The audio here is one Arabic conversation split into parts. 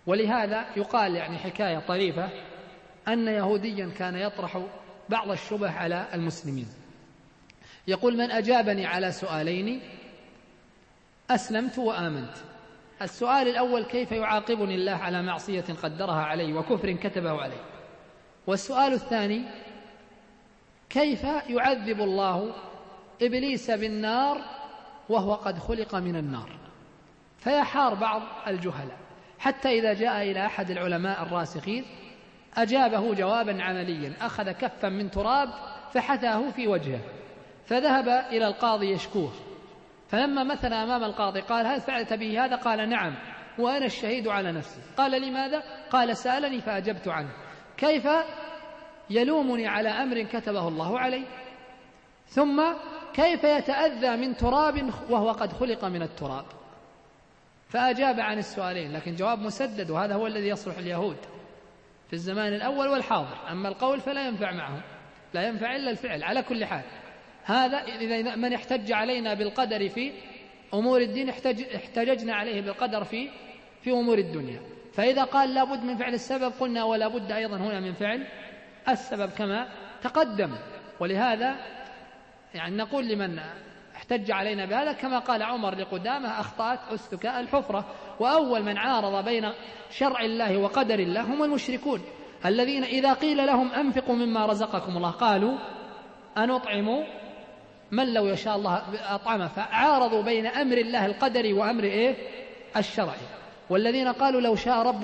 ولهذا يقال يعني حكاية طريفة أن يهوديا كان يطرح بعض الشبه على المسلمين، يقول: من أجابني على سؤالين أسلمت وآمنت. السؤال الأول: كيف يعاقبني الله على معصية قدرها علي وكفر كتبه علي؟ والسؤال الثاني: كيف يعذب الله إبليس بالنار وهو قد خلق من النار؟ فيحار بعض الجهلاء، حتى إذا جاء إلى أحد العلماء الراسخين أجابه جوابا عمليا، أخذ كفا من تراب فحثاه في وجهه، فذهب إلى القاضي يشكوه، فلما مثل أمام القاضي قال: هل فعلت به هذا؟ قال: نعم، وأنا الشهيد على نفسي. قال: لماذا؟ قال: سألني فأجبت عنه. كيف يلومني على أمر كتبه الله علي؟ ثم كيف يتأذى من تراب وهو قد خلق من التراب؟ فأجاب عن السؤالين، لكن جواب مسدد، وهذا هو الذي يصلح اليهود في الزمان الأول والحاضر. أما القول فلا ينفع معهم، لا ينفع إلا الفعل. على كل حال، هذا إذا من احتج علينا بالقدر في أمور الدين احتججنا عليه بالقدر في أمور الدنيا. فإذا قال لا بد من فعل السبب قلنا ولا بد أيضا هنا من فعل السبب كما تقدم. ولهذا يعني نقول لمن احتج علينا بهذا كما قال عمر لقدامة: أخطأت أسك الحفرة. وأول من عارض بين شرع الله وقدر الله هم المشركون، الذين إذا قيل لهم أنفقوا مما رزقكم الله قالوا أنطعم من لو يشاء الله أطعمه. فعارضوا بين أمر الله القدري وأمر الشرعي. والذين قالوا لو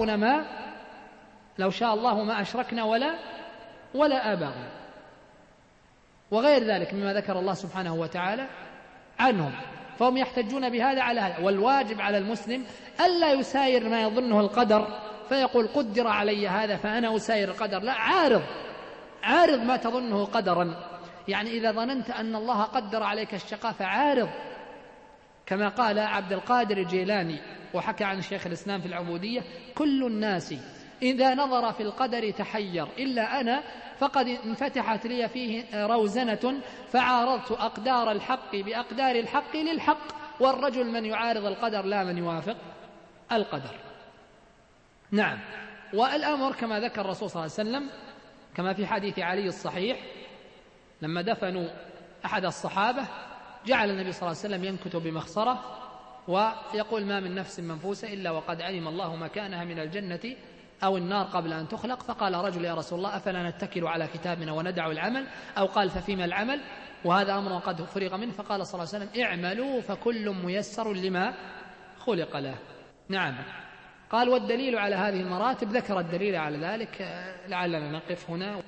شاء الله ما أشركنا ولا آباؤنا، وغير ذلك مما ذكر الله سبحانه وتعالى عنهم. فهم يحتجون بهذا على هذا. والواجب على المسلم ألا يساير ما يظنه القدر فيقول قدر علي هذا فأنا أساير القدر. لا، عارض ما تظنه قدرا. يعني إذا ظننت أن الله قدر عليك الشقاء فعارض، كما قال عبد القادر الجيلاني وحكى عن شيخ الإسلام في العبودية: كل الناس إذا نظر في القدر تحير إلا أنا، فقد انفتحت لي فيه روزنة فعارضت أقدار الحق بأقدار الحق للحق، والرجل من يعارض القدر لا من يوافق القدر. نعم. والأمر كما ذكر الرسول صلى الله عليه وسلم كما في حديث علي الصحيح لما دفنوا أحد الصحابة جعل النبي صلى الله عليه وسلم ينكت بمخصرة ويقول: ما من نفس منفوسة إلا وقد علم الله مكانها من الجنة أو النار قبل أن تخلق. فقال رجل: يا رسول الله أفلا نتكل على كتابنا وندع العمل؟ أو قال: ففيما العمل؟ وهذا أمر قد فرغ منه. فقال صلى الله عليه وسلم: اعملوا فكل ميسر لما خلق له. نعم. قال: والدليل على هذه المراتب، ذكر الدليل على ذلك، لعلنا نقف هنا.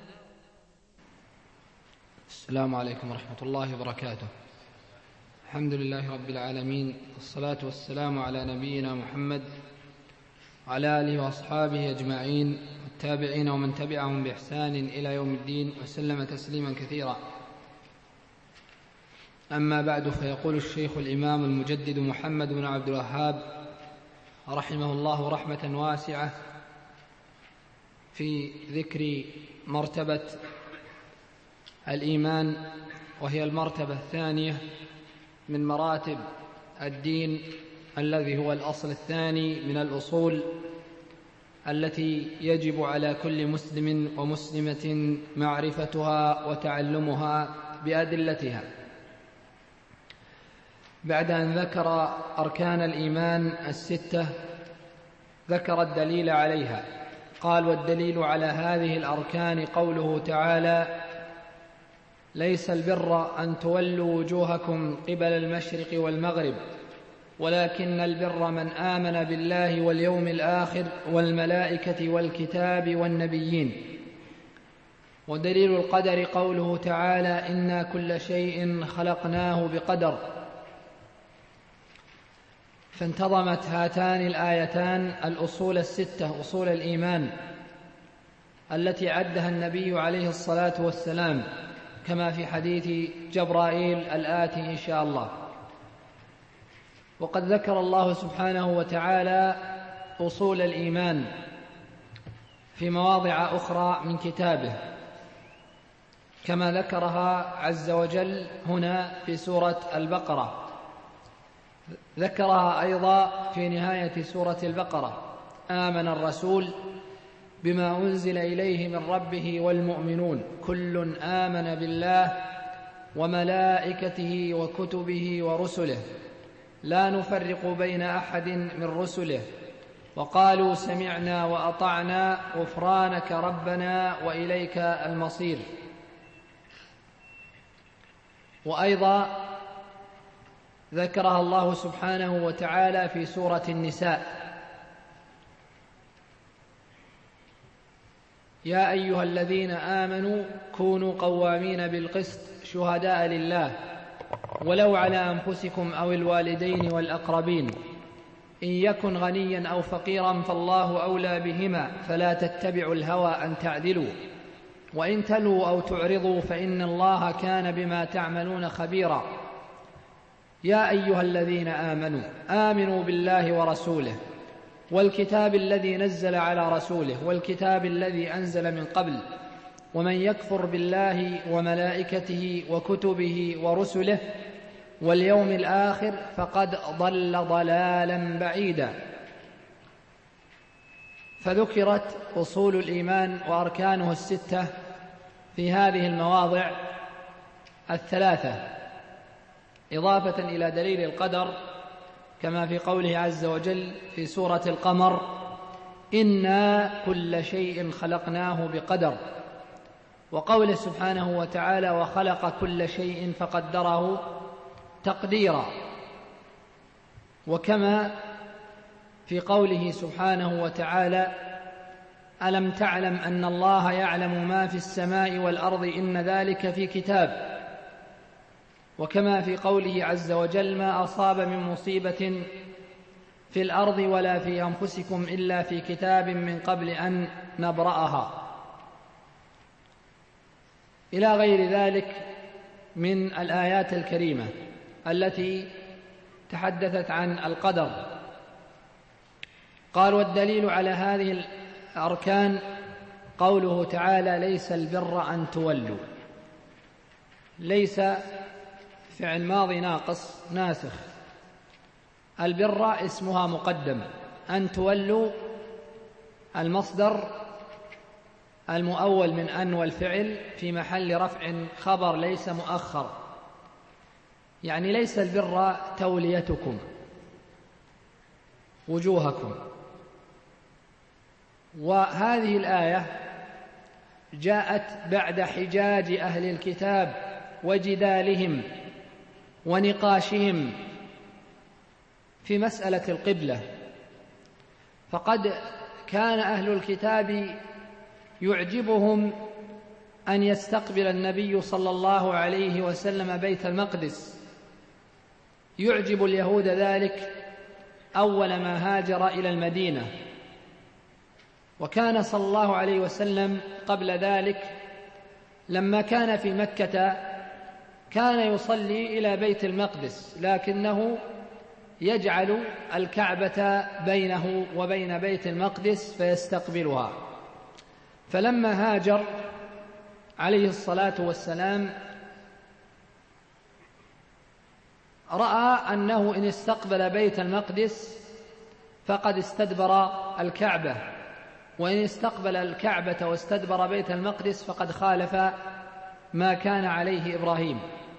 السلام عليكم ورحمة الله وبركاته. الحمد لله رب العالمين، والصلاة والسلام على نبينا محمد وعلى آله وأصحابه أجمعين والتابعين ومن تبعهم بإحسان إلى يوم الدين وسلم تسليما كثيرا. أما بعد، فيقول الشيخ الإمام المجدد محمد بن عبد الوهاب رحمه الله رحمة واسعة في ذكر مرتبة الإيمان، وهي المرتبة الثانية من مراتب الدين، الذي هو الأصل الثاني من الأصول التي يجب على كل مسلم ومسلمة معرفتها وتعلمها بأدلتها. بعد أن ذكر أركان الإيمان الستة ذكر الدليل عليها. قال: والدليل على هذه الأركان قوله تعالى: ليس البر أن تولوا وجوهكم قبل المشرق والمغرب ولكن البر من آمن بالله واليوم الآخر والملائكة والكتاب والنبيين. ودليل القدر قوله تعالى: إنا كل شيء خلقناه بقدر. فانتظمت هاتان الآيتان الأصول الستة، أصول الإيمان، التي عدها النبي عليه الصلاة والسلام كما في حديث جبرائيل الآتي إن شاء الله. وقد ذكر الله سبحانه وتعالى أصول الإيمان في مواضع أخرى من كتابه، كما ذكرها عز وجل هنا في سورة البقرة، ذكرها أيضا في نهاية سورة البقرة آمن الرسول بما أنزل إليه من ربه والمؤمنون كل آمن بالله وملائكته وكتبه ورسله لا نفرق بين أحد من رسله وقالوا سمعنا وأطعنا غفرانك ربنا وإليك المصير. وأيضا ذكرها الله سبحانه وتعالى في سورة النساء: يا أيها الذين آمنوا كونوا قوامين بالقسط شهداء لله ولو على أنفسكم أو الوالدين والأقربين إن يكن غنيا أو فقيرا فالله أولى بهما فلا تتبعوا الهوى أن تعدلوا وإن تلوا أو تعرضوا فإن الله كان بما تعملون خبيرا. يا أيها الذين آمنوا آمنوا بالله ورسوله والكتاب الذي نزل على رسوله والكتاب الذي أنزل من قبل ومن يكفر بالله وملائكته وكتبه ورسله واليوم الآخر فقد ضل ضلالا بعيدا. فذكرت أصول الإيمان وأركانه الستة في هذه المواضع الثلاثة إضافة إلى دليل القدر كما في قوله عز وجل في سورة القمر: إنا كل شيء خلقناه بقدر، وقوله سبحانه وتعالى: وخلق كل شيء فقدره تقديرا، وكما في قوله سبحانه وتعالى: ألم تعلم أن الله يعلم ما في السماء والأرض إن ذلك في كتاب، وكما في قوله عز وجل: ما أصاب من مصيبة في الأرض ولا في أنفسكم إلا في كتاب من قبل أن نبرأها، إلى غير ذلك من الآيات الكريمة التي تحدثت عن القدر. قال: والدليل على هذه الأركان قوله تعالى: ليس البر أن تولوا. ليس فعل ماضي ناقص ناسخ، البر اسمها مقدم، أن تولوا المصدر المؤول من أن والفعل في محل رفع خبر ليس مؤخر، يعني ليس البر توليتكم وجوهكم. وهذه الآية جاءت بعد حجاج أهل الكتاب وجدالهم ونقاشهم في مسألة القبلة، فقد كان أهل الكتاب يعجبهم أن يستقبل النبي صلى الله عليه وسلم بيت المقدس، يعجب اليهود ذلك أول ما هاجر إلى المدينة، وكان صلى الله عليه وسلم قبل ذلك لما كان في مكة كان يصلي إلى بيت المقدس، لكنه يجعل الكعبة بينه وبين بيت المقدس فيستقبلها. فلما هاجر عليه الصلاة والسلام رأى أنه إن استقبل بيت المقدس فقد استدبر الكعبة، وإن استقبل الكعبة واستدبر بيت المقدس فقد خالف ما كان عليه إبراهيم.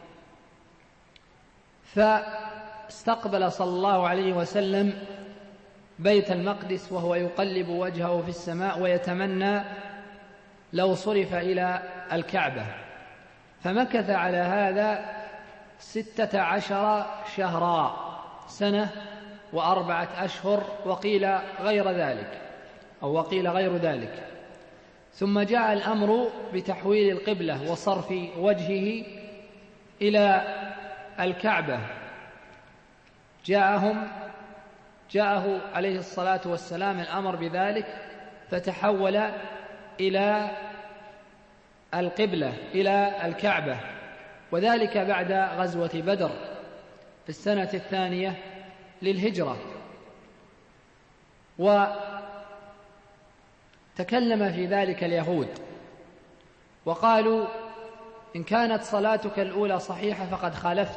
فاستقبل صلى الله عليه وسلم بيت المقدس وهو يقلب وجهه في السماء ويتمنى لو صرف إلى الكعبة، فمكث على هذا 16 شهرا، سنة و4 أشهر، وقيل غير ذلك أو وقيل غير ذلك. ثم جاء الأمر بتحويل القبلة وصرف وجهه إلى الكعبة، جاءه عليه الصلاة والسلام الأمر بذلك، فتحول إلى القبلة إلى الكعبة، وذلك بعد غزوة بدر في السنة 2 للهجرة. وتكلم في ذلك اليهود وقالوا: إن كانت صلاتك الأولى صحيحة فقد خالفت،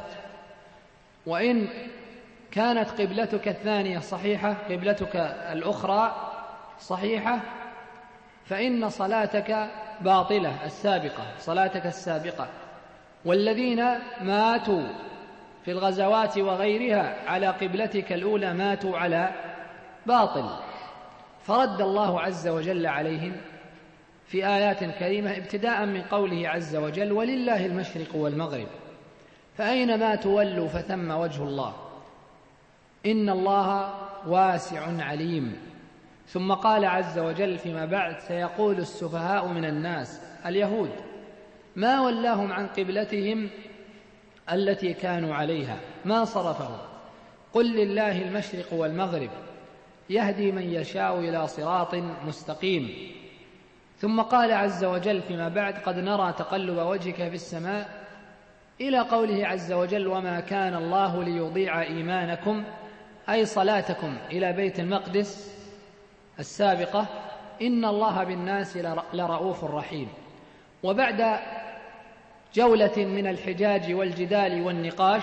وإن كانت قبلتك الثانية صحيحة قبلتك الأخرى صحيحة فإن صلاتك باطلة السابقة، صلاتك السابقة. والذين ماتوا في الغزوات وغيرها على قبلتك الأولى ماتوا على باطل. فرد الله عز وجل عليهم في آيات كريمة ابتداء من قوله عز وجل: ولله المشرق والمغرب فأينما تولوا فثم وجه الله إن الله واسع عليم. ثم قال عز وجل فيما بعد: سيقول السفهاء من الناس اليهود ما ولاهم عن قبلتهم التي كانوا عليها ما صرفهم، قل لله المشرق والمغرب يهدي من يشاء إلى صراط مستقيم. ثم قال عز وجل فيما بعد: قد نرى تقلب وجهك في السماء، إلى قوله عز وجل: وما كان الله ليضيع إيمانكم، أي صلاتكم إلى بيت المقدس السابقة، إن الله بالناس لرؤوف رحيم. وبعد جولة من الحجاج والجدال والنقاش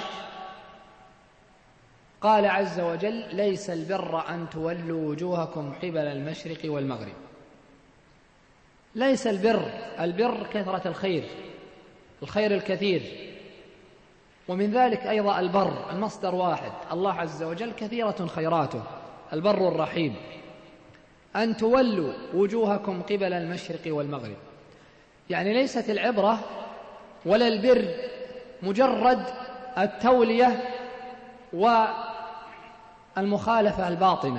قال عز وجل: ليس البر أن تولوا وجوهكم قبل المشرق والمغرب. ليس البر كثرة الخير الكثير، ومن ذلك أيضا البر المصدر واحد، الله عز وجل كثيرة خيراته، البر الرحيم. أن تولوا وجوهكم قبل المشرق والمغرب، يعني ليست العبرة ولا البر مجرد التولية والمخالفة الباطنة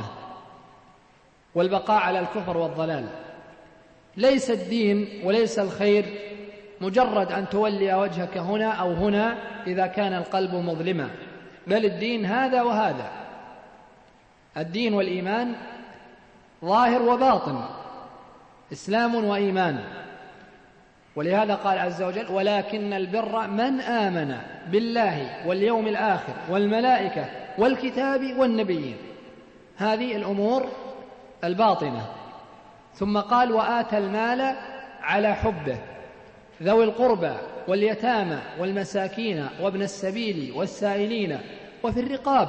والبقاء على الكفر والضلال. ليس الدين وليس الخير مجرد أن تولي وجهك هنا أو هنا إذا كان القلب مظلما، بل الدين هذا وهذا، الدين والإيمان ظاهر وباطن، إسلام وإيمان. ولهذا قال عز وجل: ولكن البر من آمن بالله واليوم الآخر والملائكة والكتاب والنبيين. هذه الأمور الباطنة. ثم قال: وآتى المال على حبه ذوي القربى واليتامى والمساكين وابن السبيل والسائلين وفي الرقاب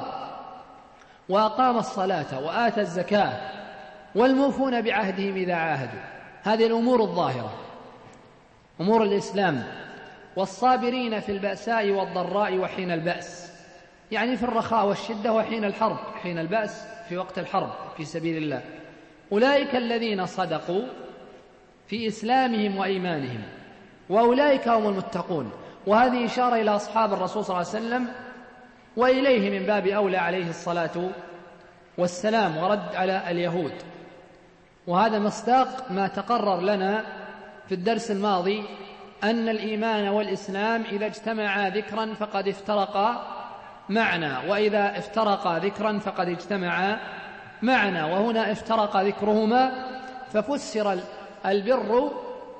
وأقام الصلاة وآتى الزكاة والموفون بعهدهم إذا عاهدوا. هذه الأمور الظاهرة، أمور الإسلام. والصابرين في البأساء والضراء وحين البأس، يعني في الرخاء والشدة وحين الحرب، حين البأس في وقت الحرب في سبيل الله. أولئك الذين صدقوا في إسلامهم وإيمانهم وأولئك هم المتقون. وهذه إشارة إلى أصحاب الرسول صلى الله عليه وسلم وإليه من باب أولى عليه الصلاة والسلام، ورد على اليهود. وهذا مصداق ما تقرر لنا في الدرس الماضي أن الإيمان والإسلام إذا اجتمعا ذكرا فقد افترقا معنى، وإذا افترقا ذكرا فقد اجتمعا معنى. وهنا افترق ذكرهما ففسر البر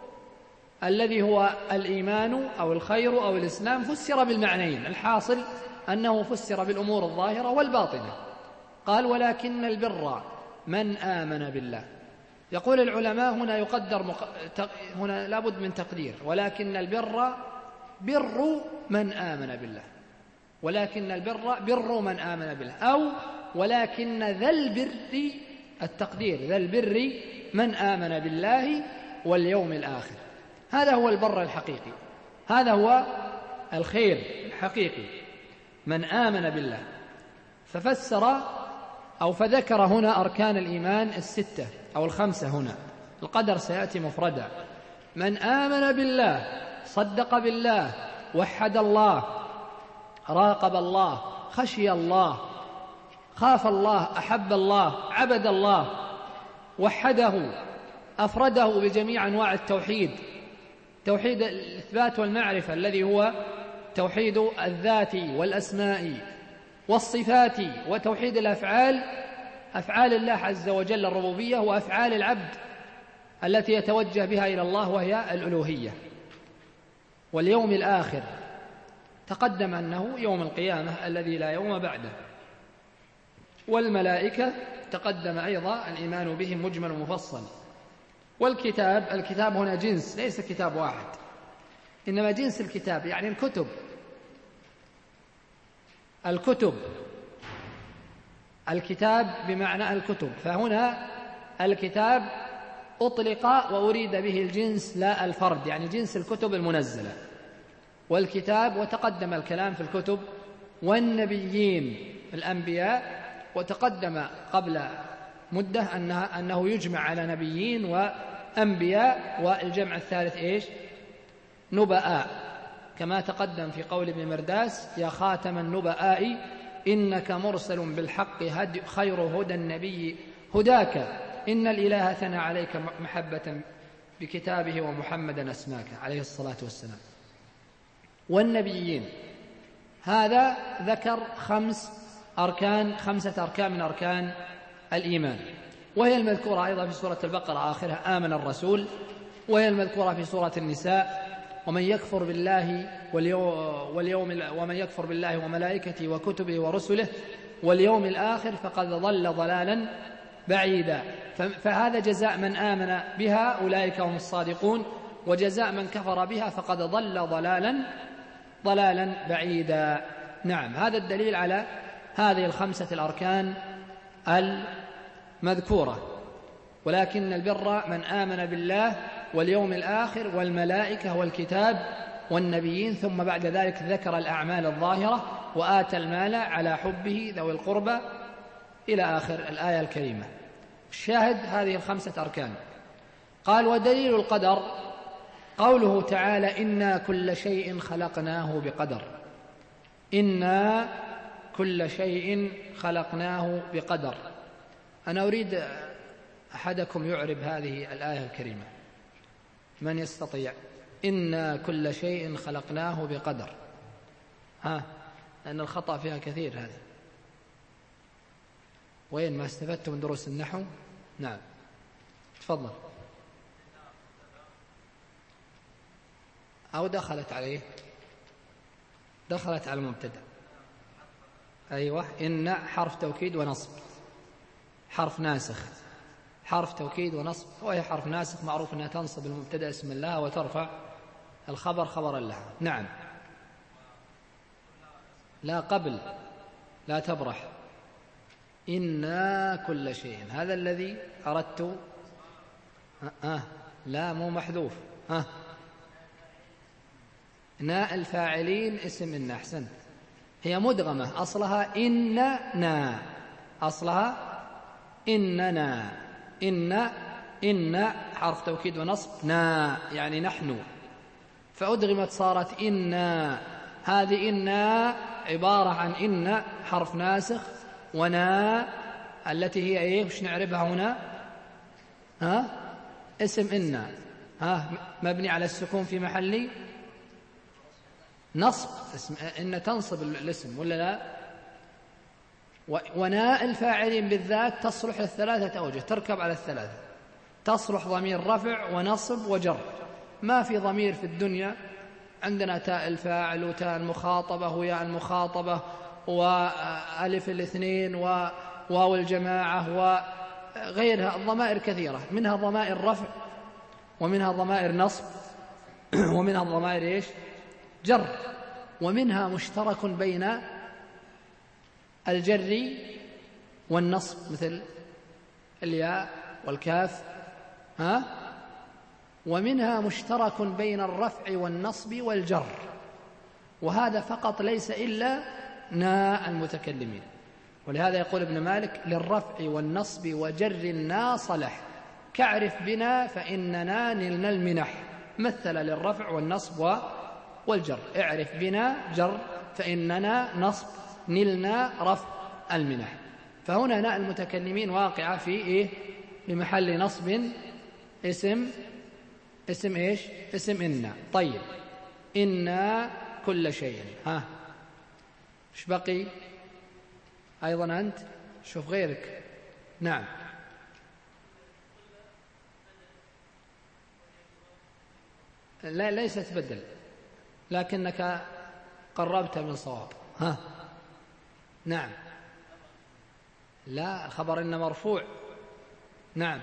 الذي هو الإيمان أو الخير أو الإسلام فسر بالمعنيين. الحاصل أنه فسر بالأمور الظاهرة والباطنة. قال: ولكن البر من آمن بالله. يقول العلماء هنا يقدر هنا لابد من تقدير: ولكن البر بر من آمن بالله، ولكن البر بر من آمن بالله، أو ولكن ذا البر، التقدير ذا البر من آمن بالله واليوم الآخر. هذا هو البر الحقيقي، هذا هو الخير الحقيقي، من آمن بالله. ففسر أو فذكر هنا أركان الإيمان الستة أو الخمسة. هنا القدر سيأتي مفردا: من آمن بالله، صدق بالله، وحد الله، راقب الله، خشي الله، خاف الله، أحب الله، عبد الله، وحده، أفرده بجميع أنواع التوحيد، توحيد الإثبات والمعرفة الذي هو توحيد الذات والأسماء والصفات، وتوحيد الأفعال، أفعال الله عز وجل الربوبية، وأفعال العبد التي يتوجه بها إلى الله وهي الألوهية. واليوم الآخر تقدم أنه يوم القيامة الذي لا يوم بعده. والملائكة تقدم أيضا الإيمان بهم مجمل ومفصل. والكتاب، الكتاب هنا جنس، ليس كتاب واحد، إنما جنس الكتاب، يعني الكتب، الكتاب بمعنى الكتب. فهنا الكتاب أطلق وأريد به الجنس لا الفرد، يعني جنس الكتب المنزلة. والكتاب، وتقدم الكلام في الكتب والنبيين الأنبياء، وتقدم قبل مدة أنه يجمع على نبيين وأنبياء، والجمع الثالث إيش؟ نبأاء، كما تقدم في قول ابن مرداس: يا خاتم النبأاء إنك مرسل بالحق خير هدى النبي هداك، إن الإله ثنى عليك محبة بكتابه ومحمدا أسماك، عليه الصلاة والسلام. والنبيين، هذا ذكر 5 أركان من أركان الإيمان، وهي المذكورة أيضا في سورة البقرة آخرها آمن الرسول، وهي المذكورة في سورة النساء: ومن يكفر بالله ومن يكفر بالله وملائكته وكتبه ورسله واليوم الآخر فقد ضل ضلالا بعيدا. فهذا جزاء من آمن بها، أولئك هم الصادقون، وجزاء من كفر بها فقد ضل ضلالا بعيدا. نعم، هذا الدليل على هذه ال5 الأركان المذكورة. ولكن البر من آمن بالله واليوم الآخر والملائكة والكتاب والنبيين، ثم بعد ذلك ذكر الأعمال الظاهرة: وآتى المال على حبه ذوي القربى، إلى آخر الآية الكريمة. الشاهد هذه ال5 أركان. قال: ودليل القدر قوله تعالى: إنا كل شيء خلقناه بقدر. إنا كل شيء خلقناه بقدر. أنا أريد أحدكم يعرب هذه الآية الكريمة، من يستطيع؟ إنا كل شيء خلقناه بقدر. لأن الخطأ فيها كثير هذه. وين ما استفدت من دروس النحو؟ نعم، تفضل. أو دخلت عليه، دخلت على المبتدأ. أيوة، إن حرف توكيد ونصب، حرف ناسخ، حرف توكيد ونصب، وهي حرف ناسخ معروف أنها تنصب المبتدأ اسما لها وترفع الخبر خبرا لها. نعم. لا، قبل، لا تبرح. إنا كل شيء، هذا الذي أردت. لا، مو محذوف. ناء الفاعلين اسم إن. أحسنت، هي مدغمة، أصلها إننا، أصلها إننا. إن حرف توكيد ونصب، نا يعني نحن، فأدغمت صارت إنا. هذه إنا عبارة عن إن حرف ناسخ، ونا التي هي إيه؟ وش نعربها هنا؟ اسم إنا، مبني على السكون في محل نصب. اسم إن تنصب الاسم ولا لا؟ وناء الفاعلين بالذات تصلح ل3 أوجه، تركب على 3، تصلح ضمير رفع ونصب وجر. ما في ضمير في الدنيا عندنا تاء الفاعل وتاء المخاطبة وياء المخاطبة وألف الاثنين وواو الجماعة وغيرها، الضمائر كثيرة، منها ضمائر رفع ومنها ضمائر نصب ومنها ضمائر إيش؟ جر، ومنها مشترك بين الجر والنصب مثل الياء والكاف، ومنها مشترك بين الرفع والنصب والجر، وهذا فقط ليس إلا ناء المتكلمين. ولهذا يقول ابن مالك: للرفع والنصب وجر نا صلح، كعرف بنا فإننا نلنا المنح. مثل للرفع والنصب والجر، اعرف بنا جر، فإننا نصب، نلنا رفع المنح. فهنا ناء المتكلمين واقعة في إيه؟ بمحل نصب اسم إيش؟ اسم إنا. طيب، إنا كل شيء. إيش بقي؟ أيضا أنت شوف غيرك. نعم، لا، ليست بدل، لكنك قربت من صواب. نعم، لا، خبر إن مرفوع. نعم.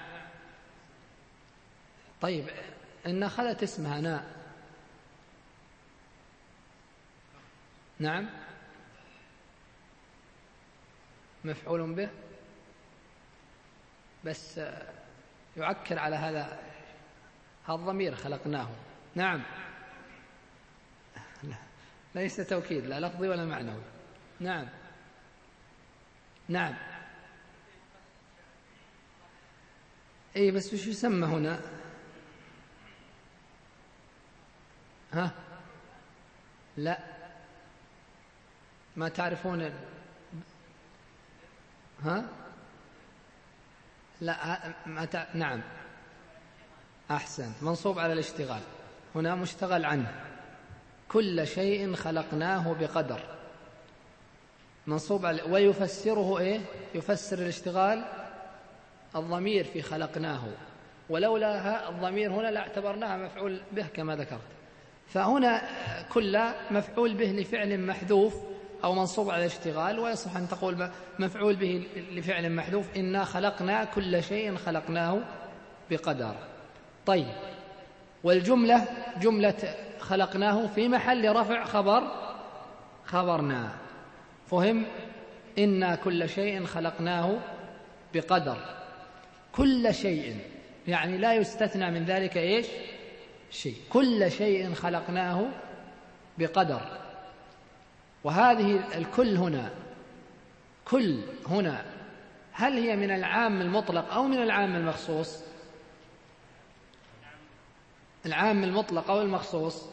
طيب، إن أخذت اسمها ناء. نعم، مفعول به، بس يعكر على هذا الضمير خلقناه. نعم، ليس توكيد، لا لفظي ولا معنوي. نعم نعم. اي بس وش يسمى هنا؟ ها لا ما تعرفون. ها لا نعم أحسنت، منصوب على الاشتغال، هنا مشتغل عنه. كل شيء خلقناه بقدر، منصوب على. ويفسره إيه؟ يفسر الاشتغال الضمير في خلقناه، ولولا الضمير هنا لاعتبرناها مفعول به كما ذكرت. فهنا كل مفعول به لفعل محذوف أو منصوب على الاشتغال، ويصح أن تقول مفعول به لفعل محذوف. إنا خلقنا كل شيء خلقناه بقدر. طيب، والجملة جملة خلقناه في محل رفع خبرنا. فهم؟ إنا كل شيء خلقناه بقدر. كل شيء يعني لا يستثنى من ذلك إيش؟ شيء. كل شيء خلقناه بقدر. وهذه الكل هنا، كل هنا هل هي من العام المطلق أو من العام المخصوص؟ العام المطلق أو المخصوص؟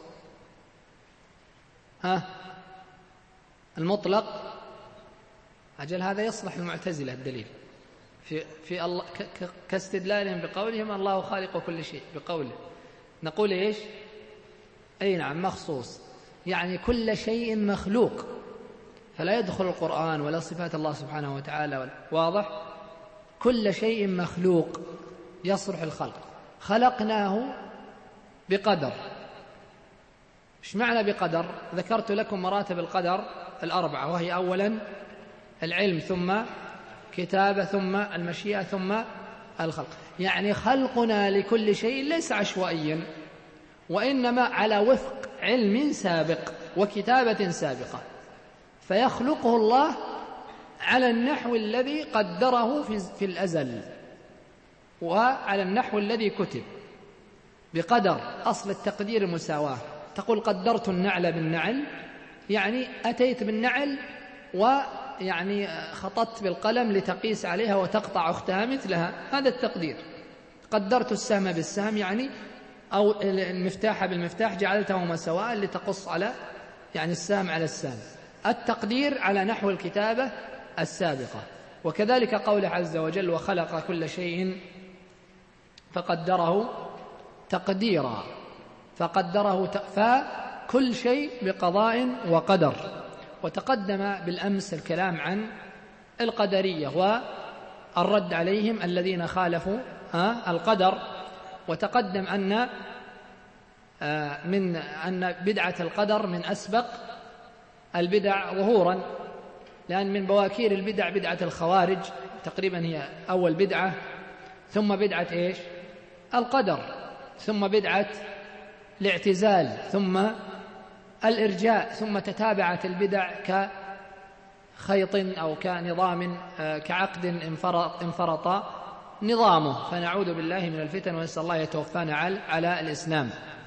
ها المطلق. أجل هذا يصلح المعتزلة الدليل في الله كاستدلالهم بقولهم الله خالق كل شيء. بقوله نقول إيش؟ أي نعم مخصوص، يعني كل شيء مخلوق، فلا يدخل القرآن ولا صفات الله سبحانه وتعالى. واضح؟ كل شيء مخلوق يصلح الخلق. خلقناه بقدر. ايش معنى بقدر؟ ذكرت لكم مراتب القدر الأربعة، وهي أولا العلم، ثم كتابة، ثم المشيئة، ثم الخلق. يعني خلقنا لكل شيء ليس عشوائيا، وإنما على وفق علم سابق وكتابة سابقة، فيخلقه الله على النحو الذي قدره في الأزل، وعلى النحو الذي كتب بقدر. أصل التقدير المساواة. تقول قدرت النعل بالنعل، يعني أتيت بالنعل ويعني خططت بالقلم لتقيس عليها وتقطع أختها مثلها، هذا التقدير. قدرت السهم بالسهم، يعني أو المفتاح بالمفتاح جعلتهما سواء لتقص على يعني السهم على السهم. التقدير على نحو الكتابة السابقة. وكذلك قوله عز وجل وخلق كل شيء فقدره تقديرا. فقدره فكل شيء بقضاء وقدر. وتقدم بالأمس الكلام عن القدرية والرد عليهم الذين خالفوا القدر. وتقدم أن بدعة القدر من أسبق البدع ظهورا، لأن من بواكير البدع بدعة الخوارج تقريبا هي أول بدعة، ثم بدعة إيش؟ القدر، ثم بدعة الاعتزال، ثم الإرجاء، ثم تتابعت البدع كخيط أو كنظام كعقد انفرط نظامه، فنعوذ بالله من الفتن ونسأل الله يتوفانا على الإسلام.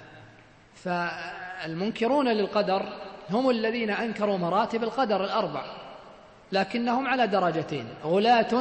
فالمنكرون للقدر هم الذين أنكروا مراتب القدر الأربع، لكنهم على درجتين، غلاة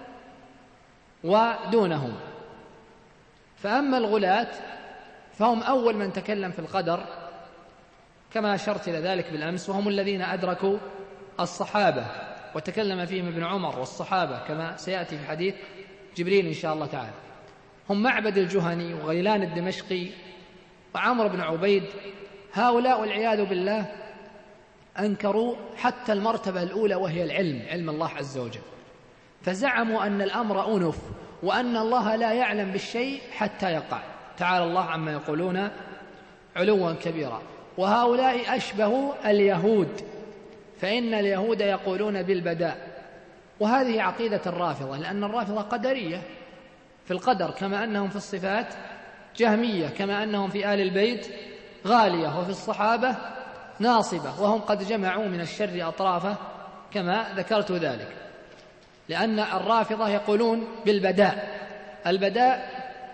ودونهم. فأما الغلاة فهم أول من تكلم في القدر كما أشرت إلى ذلك بالأمس، وهم الذين أدركوا الصحابة وتكلم فيهم ابن عمر والصحابة كما سيأتي في حديث جبريل إن شاء الله تعالى. هم معبد الجهني وغيلان الدمشقي وعمر بن عبيد. هؤلاء والعياذ بالله أنكروا حتى المرتبة الأولى وهي العلم، علم الله عز وجل، فزعموا أن الأمر أنف، وأن الله لا يعلم بالشيء حتى يقع. تعالى الله عما يقولون علوا كبيرا. وهؤلاء أشبه اليهود، فإن اليهود يقولون بالبداء، وهذه عقيدة الرافضة، لأن الرافضة قدرية في القدر، كما أنهم في الصفات جهمية، كما أنهم في آل البيت غالية، وفي الصحابة ناصبة، وهم قد جمعوا من الشر أطرافه كما ذكرت ذلك. لأن الرافضة يقولون بالبداء. البداء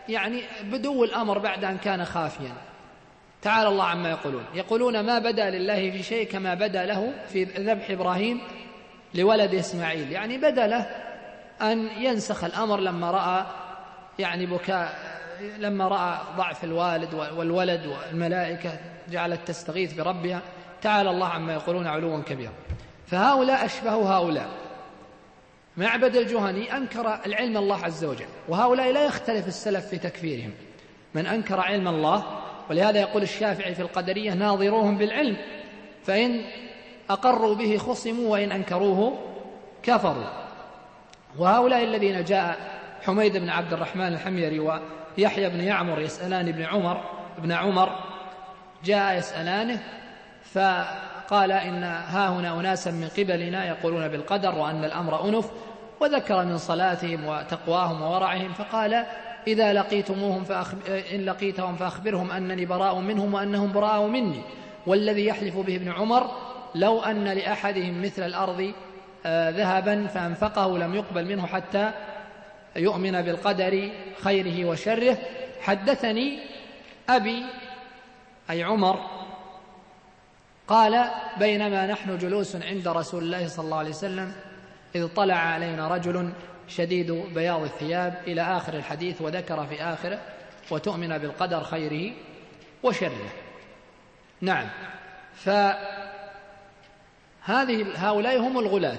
يعني بدو الأمر بعد أن كان خافيا. تعالى الله عما يقولون ما بدا لله في شيء كما بدا له في ذبح إبراهيم لولد إسماعيل، يعني بدا له أن ينسخ الأمر لما رأى يعني بكاء، لما رأى ضعف الوالد والولد والملائكة جعلت تستغيث بربها. تعالى الله عما يقولون علوا كبيرا. فهؤلاء أشبهوا هؤلاء. معبد الجهني أنكر العلم الله عز وجل، وهؤلاء لا يختلف السلف في تكفيرهم من أنكر علم الله. ولهذا يقول الشافعي في القدرية ناظروهم بالعلم فإن أقروا به خصموا وإن أنكروه كفروا. وهؤلاء الذين جاء حميد بن عبد الرحمن الحميري ويحيى بن يعمر يسألان ابن عمر جاء يسألانه فقال إن ها هنا أناسا من قبلنا يقولون بالقدر وأن الأمر أنف، وذكر من صلاتهم وتقواهم وورعهم، فقال إذا لقيتموهم إن لقيتهم فأخبرهم أنني براء منهم وأنهم براء مني، والذي يحلف به ابن عمر لو أن لأحدهم مثل الأرض ذهبا فأنفقه لم يقبل منه حتى يؤمن بالقدر خيره وشره. حدثني أبي أي عمر قال بينما نحن جلوس عند رسول الله صلى الله عليه وسلم إذ طلع علينا رجل شديد بياض الثياب إلى آخر الحديث، وذكر في آخره وتؤمن بالقدر خيره وشره. نعم، فهؤلاء هم الغلاة.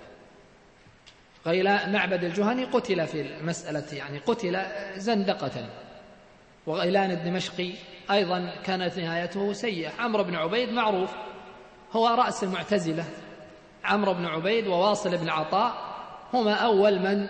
غيلان معبد الجهني قتل في المسألة، يعني قتل زندقة. وغيلان الدمشقي أيضا كانت نهايته سيئة. عمرو بن عبيد معروف هو رأس المعتزلة، عمرو بن عبيد وواصل بن عطاء هما أول من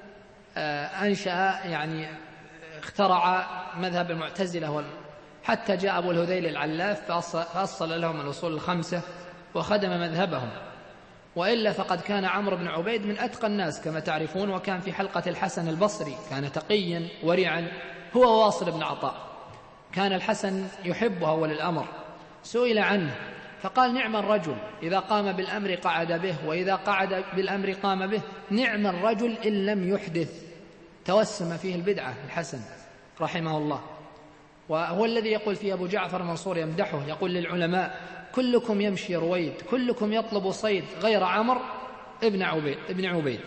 أنشأ يعني اخترع مذهب المعتزلة، حتى جاء أبو الهذيل العلاف فأصل لهم الأصول الخمسة وخدم مذهبهم. وإلا فقد كان عمرو بن عبيد من أتقى الناس كما تعرفون، وكان في حلقة الحسن البصري، كان تقيا ورعا هو واصل بن عطاء. كان الحسن يحبه أول الأمر، سئل عنه فقال نعم الرجل إذا قام بالأمر قعد به، وإذا قعد بالأمر قام به، نعم الرجل إن لم يحدث. توسم فيه البدعة الحسن رحمه الله. وهو الذي يقول فيه أبو جعفر المنصور يمدحه، يقول للعلماء كلكم يمشي رويد، كلكم يطلب صيد غير عمرو ابن عبيد.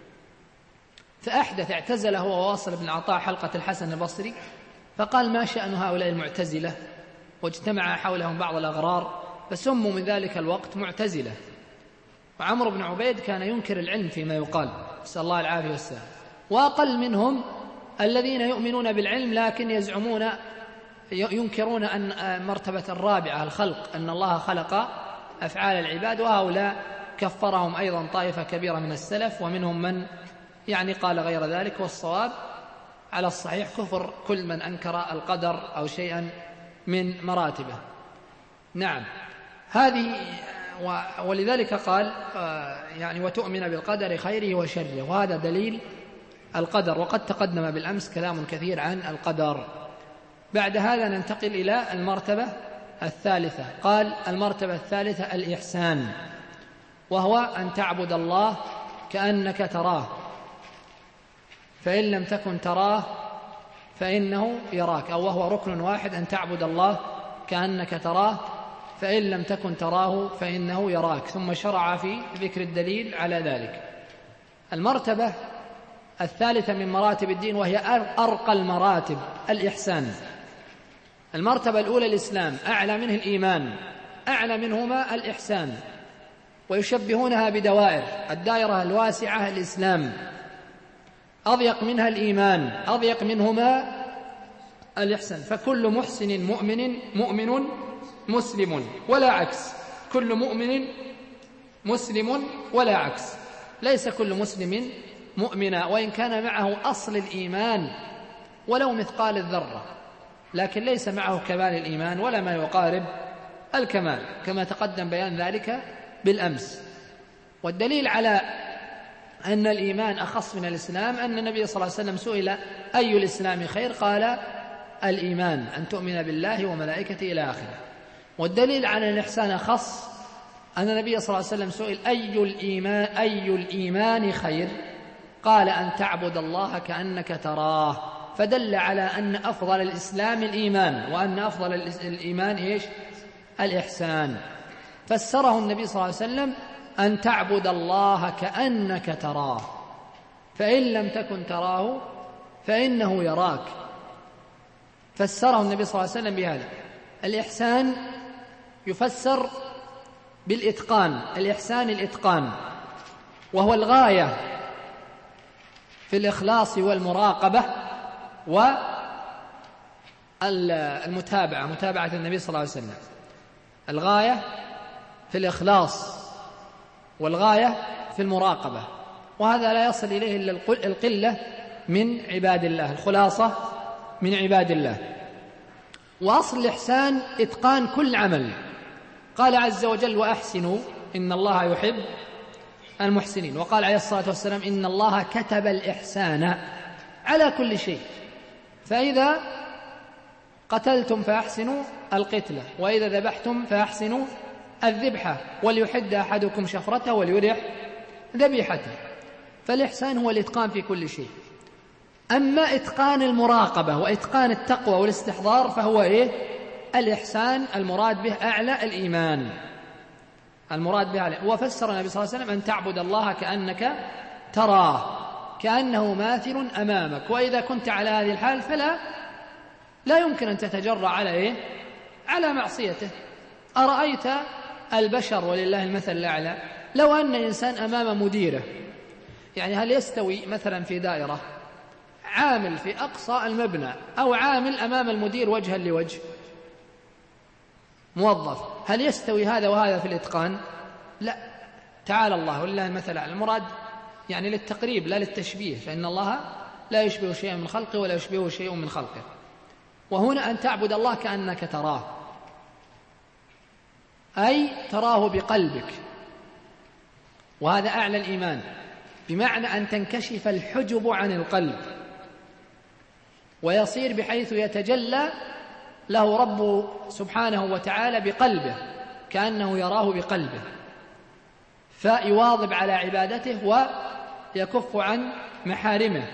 فأحدث، اعتزل هو وواصل بن عطاء حلقة الحسن البصري، فقال ما شأن هؤلاء المعتزلة، واجتمع حولهم بعض الأغرار فسموا من ذلك الوقت معتزلة. وعمرو بن عبيد كان ينكر العلم فيما يقال، نسأل الله العافية والسلام. وأقل منهم الذين يؤمنون بالعلم لكن ينكرون أن مرتبة الرابعة الخلق، أن الله خلق أفعال العباد، وهؤلاء كفرهم أيضا طائفة كبيرة من السلف، ومنهم من يعني قال غير ذلك. والصواب على الصحيح كفر كل من أنكر القدر أو شيئا من مراتبه. نعم، هذه ولذلك قال يعني وتؤمن بالقدر خيره وشره، وهذا دليل القدر. وقد تقدم بالأمس كلام كثير عن القدر. بعد هذا ننتقل إلى المرتبة الثالثة. قال المرتبة الثالثة الإحسان، وهو أن تعبد الله كأنك تراه، فإن لم تكن تراه فإنه يراك، أو وهو ركن واحد، أن تعبد الله كأنك تراه فإن لم تكن تراه فإنه يراك. ثم شرع في ذكر الدليل على ذلك. المرتبة الثالثة من مراتب الدين، وهي أرقى المراتب، الإحسان. المرتبة الأولى الإسلام، أعلى منه الإيمان، أعلى منهما الإحسان. ويشبهونها بدوائر، الدائرة الواسعة الإسلام، أضيق منها الإيمان، أضيق منهما الإحسان. فكل محسن مؤمن مسلم ولا عكس، كل مؤمن مسلم ولا عكس. ليس كل مسلم مؤمنا، وإن كان معه أصل الإيمان ولو مثقال الذرة، لكن ليس معه كمال الإيمان ولا ما يقارب الكمال، كما تقدم بيان ذلك بالأمس. والدليل على أن الإيمان أخص من الإسلام أن النبي صلى الله عليه وسلم سئل أي الإسلام خير، قال الإيمان، أن تؤمن بالله وملائكته إلى آخره. والدليل على الإحسان أخص أن النبي صلى الله عليه وسلم سئل أي الإيمان خير، قال أن تعبد الله كأنك تراه فدل على أن أفضل الإسلام الإيمان، وأن أفضل الإيمان إيش؟ الإحسان. فسره النبي صلى الله عليه وسلم أن تعبد الله كأنك تراه، فإن لم تكن تراه فإنه يراك. فسره النبي صلى الله عليه وسلم بهذا. الإحسان يفسر بالإتقان، الإحسان الإتقان، وهو الغاية في الإخلاص والمراقبة والمتابعة، متابعة النبي صلى الله عليه وسلم. الغاية في الإخلاص والغاية في المراقبة، وهذا لا يصل إليه إلا القلة من عباد الله، الخلاصة من عباد الله. وأصل الإحسان إتقان كل عمل. قال عز وجل: وأحسنوا إن الله يحب المحسنين. وقال عليه الصلاة والسلام: إن الله كتب الإحسان على كل شيء، فإذا قتلتم فأحسنوا القتلة، وإذا ذبحتم فأحسنوا الذبحة، وليحد أحدكم شفرته وليرح ذبيحته. فالإحسان هو الإتقان في كل شيء. أما إتقان المراقبة وإتقان التقوى والاستحضار فهو إيه؟ الإحسان المراد به أعلى الإيمان، المراد به أعلى. وفسر النبي صلى الله عليه وسلم أن تعبد الله كأنك تراه، كأنه ماثل أمامك، وإذا كنت على هذه الحال لا يمكن أن تتجرأ على إيه؟ على معصيته. أرأيت البشر ولله المثل الأعلى، لو أن إنسان أمام مديره، يعني هل يستوي مثلا في دائرة عامل في أقصى المبنى أو عامل أمام المدير وجها لوجه، موظف، هل يستوي هذا وهذا في الإتقان؟ لا. تعالى الله ولله المثل الأعلى. المراد يعني للتقريب لا للتشبيه، فإن الله لا يشبه شيئا من خلقه ولا يشبهه شيء من خلقه. وهنا أن تعبد الله كأنك تراه، أي تراه بقلبك، وهذا أعلى الإيمان، بمعنى أن تنكشف الحجب عن القلب ويصير بحيث يتجلى له رب سبحانه وتعالى بقلبه، كأنه يراه بقلبه، فيواظب على عبادته ويكف عن محارمه.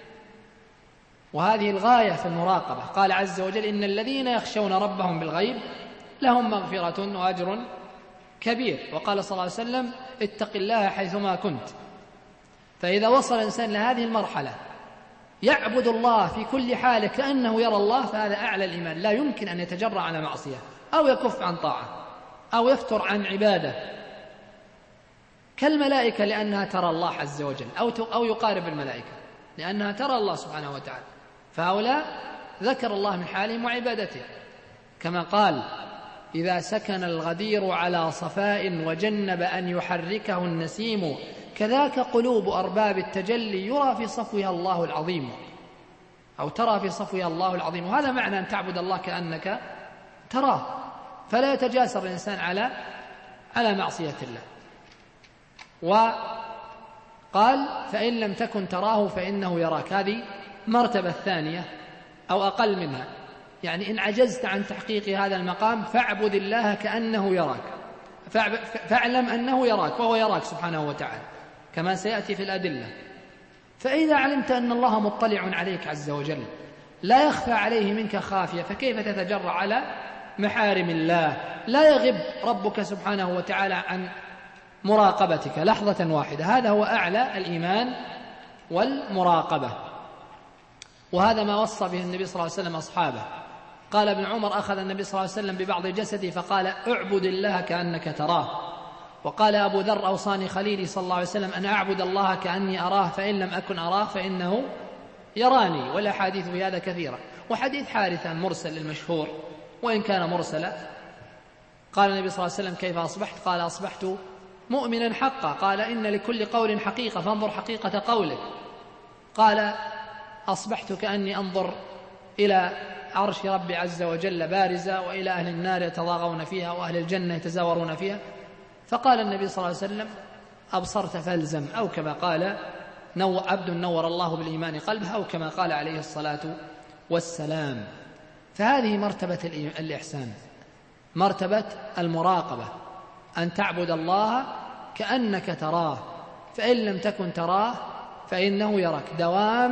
وهذه الغاية في المراقبة. قال عز وجل: إن الذين يخشون ربهم بالغيب لهم مغفرة وأجر كبير. وقال صلى الله عليه وسلم: اتق الله حيثما كنت. فإذا وصل الإنسان لهذه المرحلة يعبد الله في كل حال كأنه يرى الله، فهذا أعلى الإيمان. لا يمكن أن يتجرأ على معصية أو يكف عن طاعة أو يفتر عن عبادة، كالملائكة لأنها ترى الله عز وجل، أو يقارب الملائكة لأنها ترى الله سبحانه وتعالى. فهؤلاء ذكر الله من حالهم وعبادته، كما قال: إذا سكن الغدير على صفاء وجنب أن يحركه النسيم كذاك قلوب أرباب التجلي يرى في صفوها الله العظيم، أو ترى في صفوها الله العظيم. وهذا معنى أن تعبد الله كأنك تراه، فلا يتجاسر الإنسان على معصية الله. وقال: فإن لم تكن تراه فإنه يراك. هذه مرتبة ثانية أو أقل منها، يعني إن عجزت عن تحقيق هذا المقام فاعبد الله كأنه يراك، فاعلم أنه يراك وهو يراك سبحانه وتعالى كما سيأتي في الأدلة. فإذا علمت أن الله مطلع عليك عز وجل لا يخفى عليه منك خافية، فكيف تتجرأ على محارم الله؟ لا يغب ربك سبحانه وتعالى عن مراقبتك لحظة واحدة. هذا هو أعلى الإيمان والمراقبة، وهذا ما وصى به النبي صلى الله عليه وسلم أصحابه. قال ابن عمر: أخذ النبي صلى الله عليه وسلم ببعض جسدي فقال: اعبد الله كأنك تراه. وقال أبو ذر: أوصاني خليلي صلى الله عليه وسلم أن أعبد الله كأني أراه، فإن لم أكن أراه فإنه يراني. والأحاديث في هذا كثيرة. وحديث حارثة المرسل المشهور وإن كان مرسلا، قال النبي صلى الله عليه وسلم: كيف أصبحت؟ قال: أصبحت مؤمنا حقا. قال: إن لكل قول حقيقة فانظر حقيقة قوله. قال: أصبحت كأني أنظر إلى عرش ربي عز وجل بارزة، وإلى أهل النار يتضاغون فيها وأهل الجنة يتزاورون فيها. فقال النبي صلى الله عليه وسلم: أبصرت فالزم، أو كما قال: عبد نور الله بالإيمان قلبه، أو كما قال عليه الصلاة والسلام. فهذه مرتبة الإحسان، مرتبة المراقبة، أن تعبد الله كأنك تراه، فإن لم تكن تراه فإنه يراك. دوام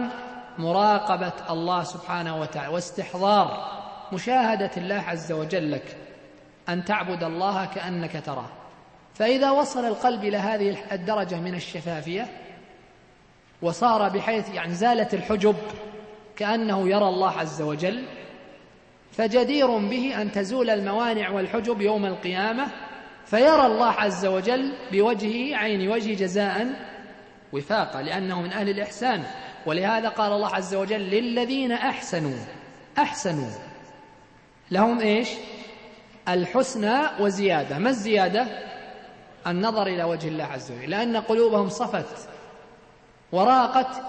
مراقبة الله سبحانه وتعالى واستحضار مشاهدة الله عز وجل لك، أن تعبد الله كأنك تراه. فإذا وصل القلب إلى هذه الدرجة من الشفافية وصار بحيث يعني زالت الحجب كأنه يرى الله عز وجل، فجدير به أن تزول الموانع والحجب يوم القيامة، فيرى الله عز وجل بوجهه عين وجه جزاء وفاقا، لأنه من أهل الإحسان. ولهذا قال الله عز وجل للذين أحسنوا لهم إيش؟ الحسنى وزيادة. ما الزيادة؟ النظر إلى وجه الله عز وجل، لأن قلوبهم صفت وراقت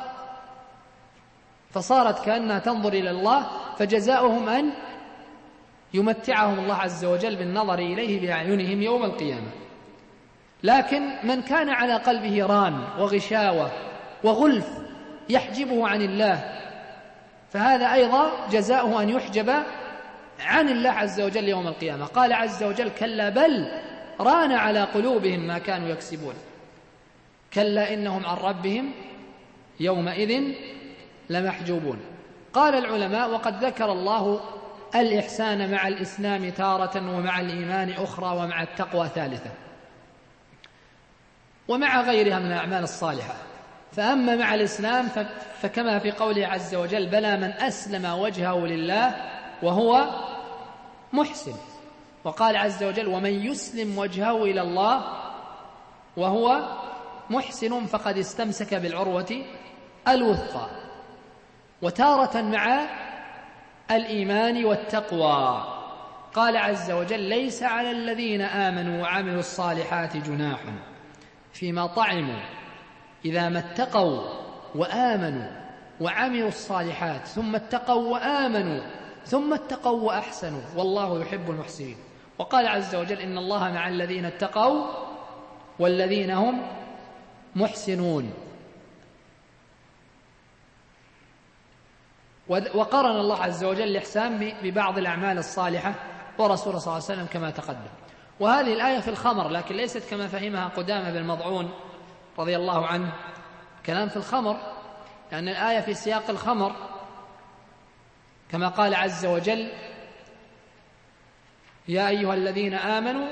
فصارت كأنها تنظر إلى الله، فجزاؤهم أن يمتعهم الله عز وجل بالنظر إليه بأعينهم يوم القيامة. لكن من كان على قلبه ران وغشاوة وغلف يحجبه عن الله، فهذا أيضا جزاؤه أن يحجب عن الله عز وجل يوم القيامة. قال عز وجل كلا بل ران على قلوبهم ما كانوا يكسبون كلا إنهم عن ربهم يومئذ لمحجوبون. قال العلماء وقد ذكر الله الإحسان مع الإسلام تارة، ومع الإيمان أخرى، ومع التقوى ثالثة، ومع غيرها من الأعمال الصالحة. فأما مع الإسلام فكما في قوله عز وجل بلى من أسلم وجهه لله وهو محسن. وقال عز وجل ومن يسلم وجهه إلى الله وهو محسن فقد استمسك بالعروة الوثقى. وتارة مع الإيمان والتقوى قال عز وجل ليس على الذين آمنوا وعملوا الصالحات جناح فيما طعموا إذا ما اتقوا وآمنوا وعملوا الصالحات ثم اتقوا وآمنوا ثم اتقوا وأحسنوا والله يحب المحسنين. وقال عز وجل إن الله مع الذين اتقوا والذين هم محسنون. وقرن الله عز وجل الإحسان ببعض الأعمال الصالحة ورسول صلى الله عليه وسلم كما تقدم. وهذه الآية في الخمر، لكن ليست كما فهمها قدامة بن مضعون رضي الله عنه كلام في الخمر، لأن الآية في سياق الخمر كما قال عز وجل يا أيها الذين آمنوا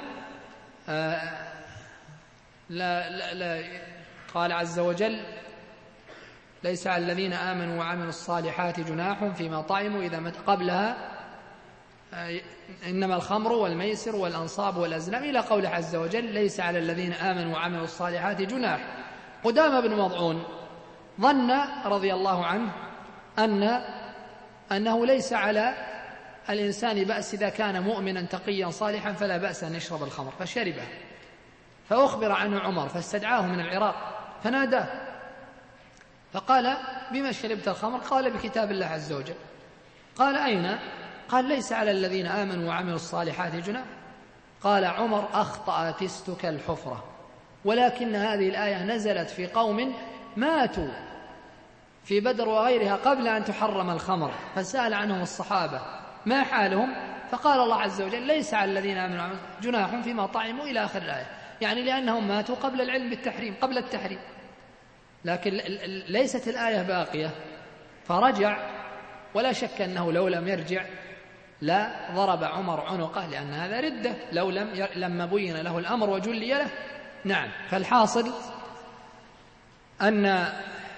لا قال عز وجل ليس على الذين آمنوا وعملوا الصالحات جناح فيما طعموا إذا قبلها إنما الخمر والميسر والأنصاب والأزلام إلى قول عز وجل ليس على الذين آمنوا وعملوا الصالحات جناح. قدامة بن مضعون ظن رضي الله عنه أنه ليس على الإنسان بأس إذا كان مؤمنا تقيا صالحا فلا بأس أن يشرب الخمر، فشربه. فأخبر عنه عمر فاستدعاه من العراق فناداه فقال بما شربت الخمر؟ قال بكتاب الله عز وجل. قال أين؟ قال ليس على الذين آمنوا وعملوا الصالحات جناح. قال عمر أخطأ تستك الحفرة، ولكن هذه الآية نزلت في قوم ماتوا في بدر وغيرها قبل أن تحرم الخمر، فسأل عنهم الصحابة ما حالهم؟ فقال الله عز وجل ليس على الذين آمنوا وعملوا جناح فيما طعموا إلى آخر الآية، يعني لأنهم ماتوا قبل العلم بالتحريم قبل التحريم. لكن ليست الآية باقية، فرجع، ولا شك أنه لو لم يرجع لا ضرب عمر عنقه، لأن هذا ردة لو لما بين له الأمر وجلي له. نعم. فالحاصل أن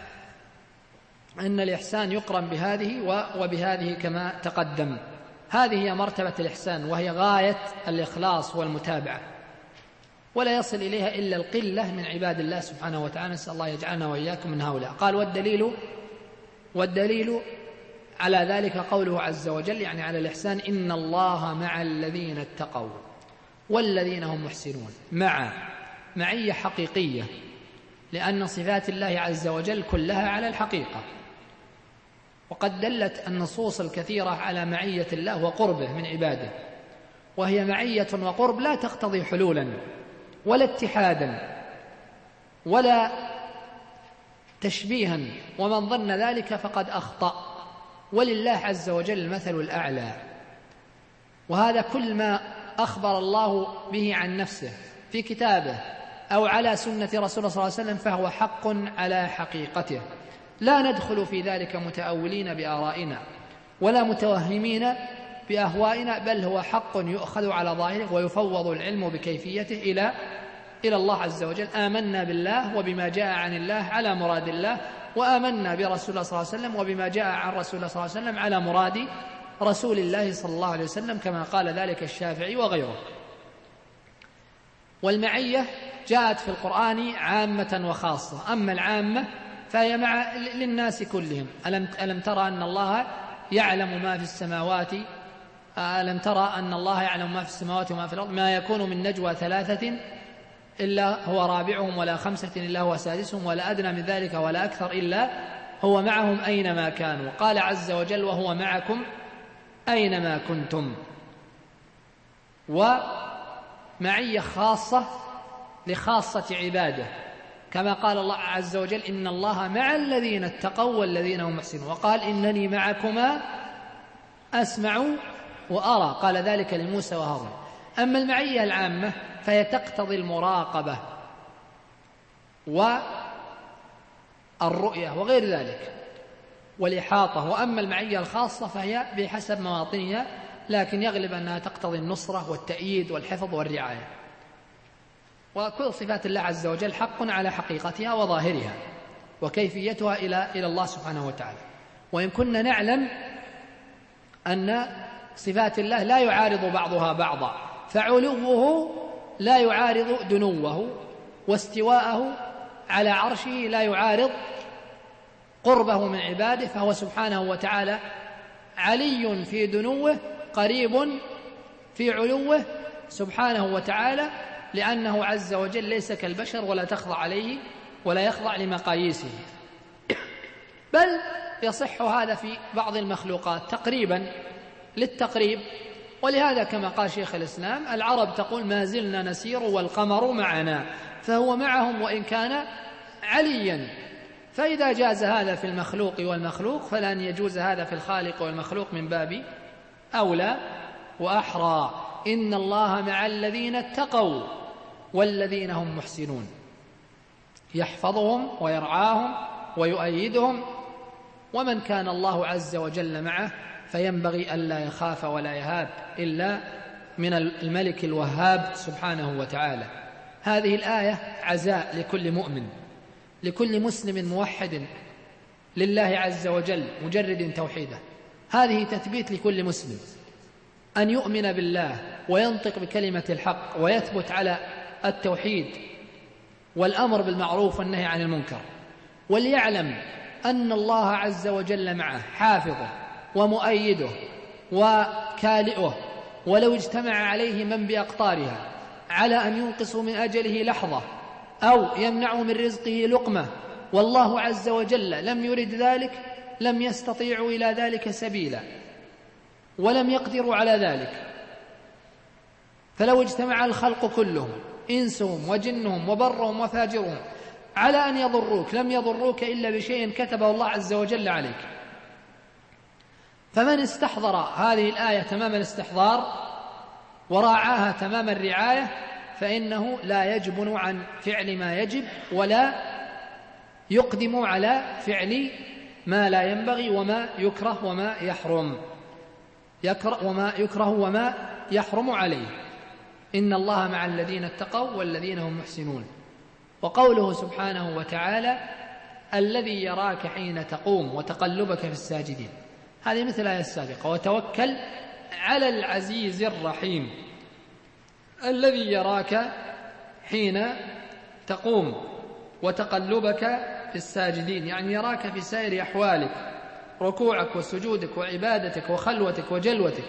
الإحسان يقرن بهذه وبهذه كما تقدم. هذه هي مرتبة الإحسان، وهي غاية الإخلاص والمتابعة، ولا يصل إليها إلا القلة من عباد الله سبحانه وتعالى. نسأل الله يجعلنا وإياكم من هؤلاء. قال والدليل على ذلك قوله عز وجل، يعني على الإحسان إن الله مع الذين اتقوا والذين هم محسنون. معية حقيقية، لأن صفات الله عز وجل كلها على الحقيقة، وقد دلت النصوص الكثيرة على معية الله وقربه من عباده، وهي معية وقرب لا تقتضي حلولا ولا اتحادا ولا تشبيها، ومن ظن ذلك فقد أخطأ. ولله عز وجل المثل الأعلى، وهذا كل ما أخبر الله به عن نفسه في كتابه أو على سنة رسول الله صلى الله عليه وسلم فهو حق على حقيقته. لا ندخل في ذلك متأولين بآرائنا ولا متوهمين بأهوائنا، بل هو حق يؤخذ على ظاهره ويفوض العلم بكيفيته إلى الله عز وجل. آمنا بالله وبما جاء عن الله على مراد الله، وآمنا برسول الله صلى الله عليه وسلم وبما جاء عن رسول الله صلى الله عليه وسلم على مراد رسول الله صلى الله عليه وسلم، كما قال ذلك الشافعي وغيره. والمعية جاءت في القرآن عامة وخاصة، أما العامة فهي للناس كلهم. ألم ترى أن الله يعلم ما في السماوات ألم ترى أن الله يعلم ما في السماوات وما في الأرض، ما يكون من نجوى ثلاثة إلا هو رابعهم ولا خمسة إلا هو سادسهم ولا أدنى من ذلك ولا أكثر إلا هو معهم أينما كانوا. قال عز وجل وهو معكم أينما كنتم. ومعية خاصة لخاصة عباده، كما قال الله عز وجل إن الله مع الذين اتقوا والذين هم محسنون، وقال إنني معكما أسمع وأرى، قال ذلك لموسى وهارون. أما المعية العامة فهي تقتضي المراقبة والرؤية وغير ذلك والإحاطة. وأما المعية الخاصة فهي بحسب مواطنها، لكن يغلب أنها تقتضي النصرة والتأييد والحفظ والرعاية. وكل صفات الله عز وجل حق على حقيقتها وظاهرها وكيفيتها إلى الله سبحانه وتعالى. وإن كنا نعلم أن صفات الله لا يعارض بعضها بعضا، فعلوه لا يعارض دنوه، واستواءه على عرشه لا يعارض قربه من عباده، فهو سبحانه وتعالى علي في دنوه قريب في علوه سبحانه وتعالى، لأنه عز وجل ليس كالبشر ولا تخضع عليه ولا يخضع لمقاييسه، بل يصح هذا في بعض المخلوقات تقريبا للتقريب. ولهذا كما قال شيخ الإسلام العرب تقول ما زلنا نسير والقمر معنا، فهو معهم وإن كان عليا. فإذا جاز هذا في المخلوق والمخلوق فلن يجوز هذا في الخالق والمخلوق من باب أولى وأحرى. إن الله مع الذين اتقوا والذين هم محسنون، يحفظهم ويرعاهم ويؤيدهم. ومن كان الله عز وجل معه فينبغي ألا يخاف ولا يهاب إلا من الملك الوهاب سبحانه وتعالى. هذه الآية عزاء لكل مؤمن، لكل مسلم موحد لله عز وجل مجرد توحيده. هذه تثبيت لكل مسلم أن يؤمن بالله وينطق بكلمة الحق ويثبت على التوحيد والأمر بالمعروف والنهي عن المنكر، وليعلم أن الله عز وجل معه حافظه ومؤيده وكالئه، ولو اجتمع عليه من بأقطارها على أن ينقصوا من أجله لحظة أو يمنعوا من رزقه لقمة والله عز وجل لم يرد ذلك لم يستطيعوا إلى ذلك سبيلا ولم يقدروا على ذلك. فلو اجتمع الخلق كلهم إنسهم وجنهم وبرهم وفاجرهم على أن يضروك لم يضروك إلا بشيء كتبه الله عز وجل عليك. فمن استحضر هذه الآية تمام الاستحضار وراعاها تمام الرعاية فإنه لا يجبن عن فعل ما يجب ولا يقدم على فعل ما لا ينبغي وما يكره وما يحرم، وما يكره وما يحرم عليه. إن الله مع الذين اتقوا والذين هم محسنون. وقوله سبحانه وتعالى الذي يراك حين تقوم وتقلبك في الساجدين، هذه مثل الآية السابقة. وتوكل على العزيز الرحيم. الذي يراك حين تقوم وتقلبك في الساجدين، يعني يراك في سائر أحوالك، ركوعك وسجودك وعبادتك وخلوتك وجلوتك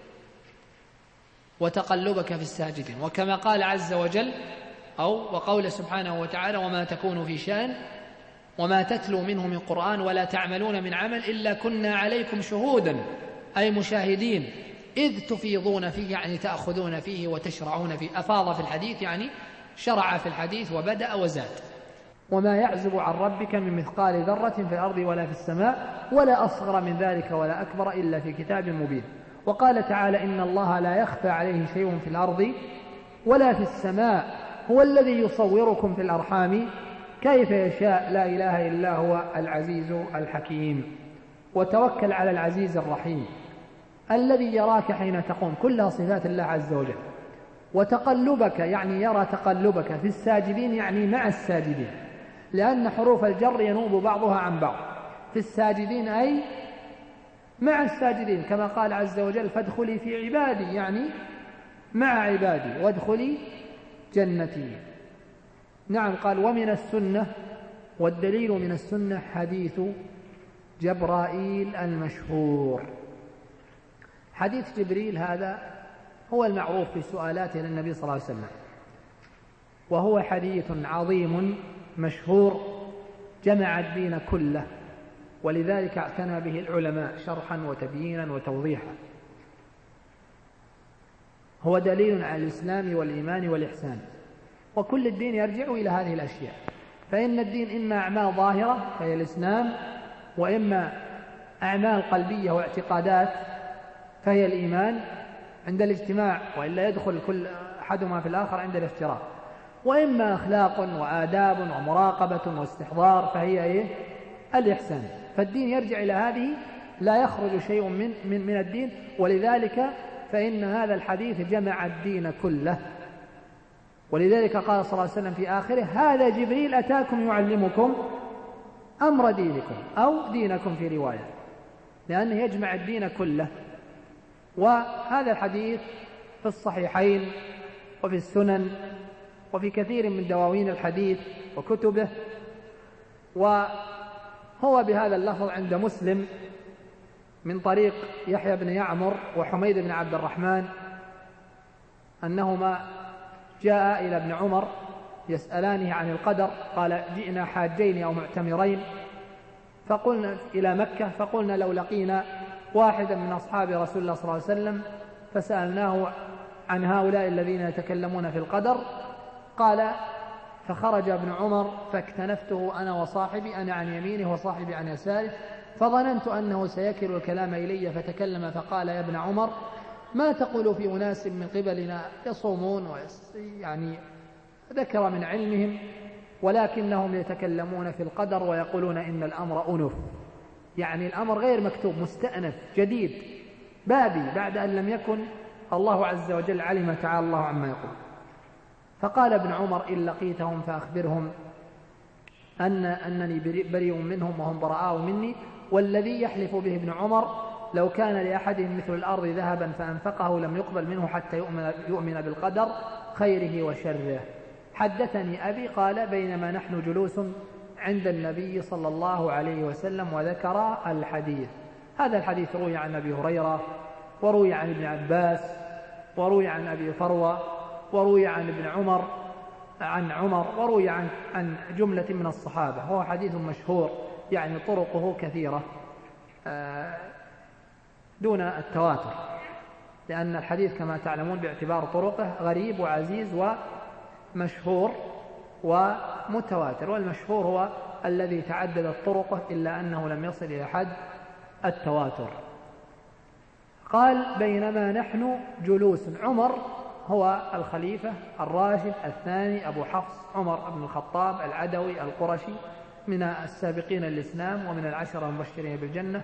وتقلبك في الساجدين. وكما قال عز وجل وقول سبحانه وتعالى وما تكون في شأن وما تتلو منه من قرآن ولا تعملون من عمل إلا كنا عليكم شهودا، أي مشاهدين، إذ تفيضون فيه، يعني تأخذون فيه وتشرعون فيه. أفاض في الحديث يعني شرع في الحديث وبدأ وزاد. وما يعزب عن ربك من مثقال ذرة في الأرض ولا في السماء ولا أصغر من ذلك ولا أكبر إلا في كتاب مبين. وقال تعالى إن الله لا يخفى عليه شيء في الأرض ولا في السماء هو الذي يصوركم في الأرحام كيف يشاء لا إله إلا هو العزيز الحكيم. وتوكل على العزيز الرحيم الذي يراك حين تقوم، كلها صفات الله عز وجل. وتقلبك يعني يرى تقلبك في الساجدين، يعني مع الساجدين، لأن حروف الجر ينوب بعضها عن بعض. في الساجدين أي مع الساجدين، كما قال عز وجل فادخلي في عبادي، يعني مع عبادي، وادخلي جنتي. نعم، قال ومن السنة، والدليل من السنة حديث جبرائيل المشهور. حديث جبريل هذا هو المعروف في سؤالاته للنبي صلى الله عليه وسلم، وهو حديث عظيم مشهور جمع الدين كله، ولذلك اعتنى به العلماء شرحا وتبيينا وتوضيحا. هو دليل على الإسلام والإيمان والإحسان، وكل الدين يرجع إلى هذه الأشياء. فإن الدين إما أعمال ظاهرة فهي الإسلام، وإما أعمال قلبية واعتقادات فهي الإيمان عند الاجتماع، وإلا يدخل كل أحدهما في الآخر عند الافتراق، وإما أخلاق وآداب ومراقبة واستحضار فهي الإحسان. فالدين يرجع إلى هذه، لا يخرج شيء من الدين. ولذلك فإن هذا الحديث جمع الدين كله. ولذلك قال صلى الله عليه وسلم في آخره هذا جبريل أتاكم يعلمكم أمر دينكم أو دينكم في رواية، لأنه يجمع الدين كله. وهذا الحديث في الصحيحين وفي السنن وفي كثير من دواوين الحديث وكتبه، وهو بهذا اللفظ عند مسلم من طريق يحيى بن يعمر وحميد بن عبد الرحمن أنهما جاء إلى ابن عمر يسألانه عن القدر. قال جئنا حاجين أو معتمرين فقلنا إلى مكة، فقلنا لو لقينا واحدا من أصحاب رسول الله صلى الله عليه وسلم فسألناه عن هؤلاء الذين يتكلمون في القدر. قال فخرج ابن عمر فاكتنفته أنا وصاحبي، أنا عن يمينه وصاحبي عن يساره، فظننت أنه سيكل الكلام إلي فتكلم فقال يا ابن عمر ما تقول في أناس من قبلنا يصومون يعني ذكر من علمهم ولكنهم يتكلمون في القدر ويقولون إن الأمر أنف، يعني الأمر غير مكتوب مستأنف جديد بادي بعد أن لم يكن الله عز وجل علم تعالى الله عما يقول. فقال ابن عمر إن لقيتهم فأخبرهم أنني بريء منهم وهم براء مني، والذي يحلف به ابن عمر لو كان لأحدهم مثل الأرض ذهبا فأنفقه لم يقبل منه حتى يؤمن بالقدر خيره وشره. حدثني أبي قال بينما نحن جلوس عند النبي صلى الله عليه وسلم وذكر الحديث. هذا الحديث روي عن أبي هريرة وروي عن ابن عباس وروي عن أبي فروة وروي عن ابن عمر وروي عن جملة من الصحابة. هو حديث مشهور يعني طرقه كثيرة دون التواتر، لأن الحديث كما تعلمون باعتبار طرقه غريب وعزيز ومشهور ومتواتر، والمشهور هو الذي تعددت طرقه إلا أنه لم يصل إلى حد التواتر. قال بينما نحن جلوس، عمر هو الخليفة الراشد الثاني أبو حفص عمر بن الخطاب العدوي القرشي من السابقين للإسلام ومن العشرة المبشرين بالجنة،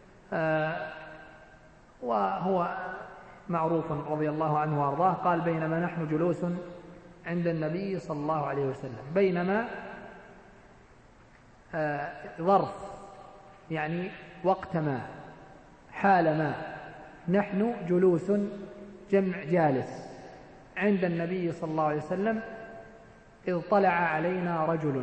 وهو معروف رضي الله عنه وأرضاه. قال بينما نحن جلوس عند النبي صلى الله عليه وسلم، بينما ظرف يعني وقت ما، حال ما، نحن جلوس جمع جالس عند النبي صلى الله عليه وسلم إذ طلع علينا رجل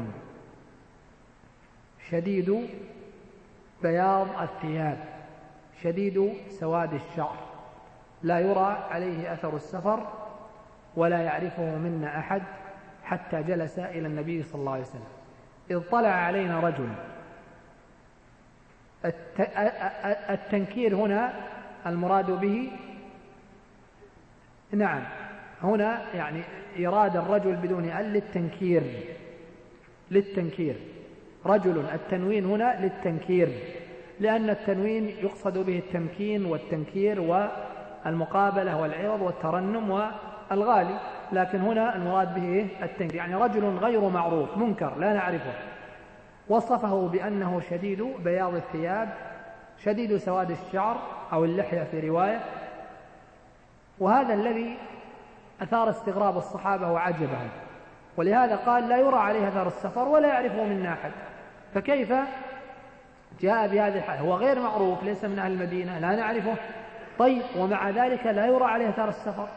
شديد بياض الثياب شديد سواد الشعر لا يرى عليه أثر السفر ولا يعرفه منا أحد حتى جلس إلى النبي صلى الله عليه وسلم. إذ طلع علينا رجل، التنكير هنا المراد به نعم هنا يعني إراد الرجل بدون أل للتنكير رجل، التنوين هنا للتنكير، لأن التنوين يقصد به التمكين والتنكير والمقابلة والعوض والترنم الغالي، لكن هنا المراد به التنكير، يعني رجل غير معروف منكر لا نعرفه، وصفه بأنه شديد بياض الثياب شديد سواد الشعر أو اللحية في رواية، وهذا الذي أثار استغراب الصحابة وعجبهم، ولهذا قال لا يرى عليه أثر السفر ولا يعرفه منا أحد. فكيف جاء بهذه الحال؟ هو غير معروف، ليس من أهل المدينة، لا نعرفه، طيب ومع ذلك لا يرى عليه أثر السفر،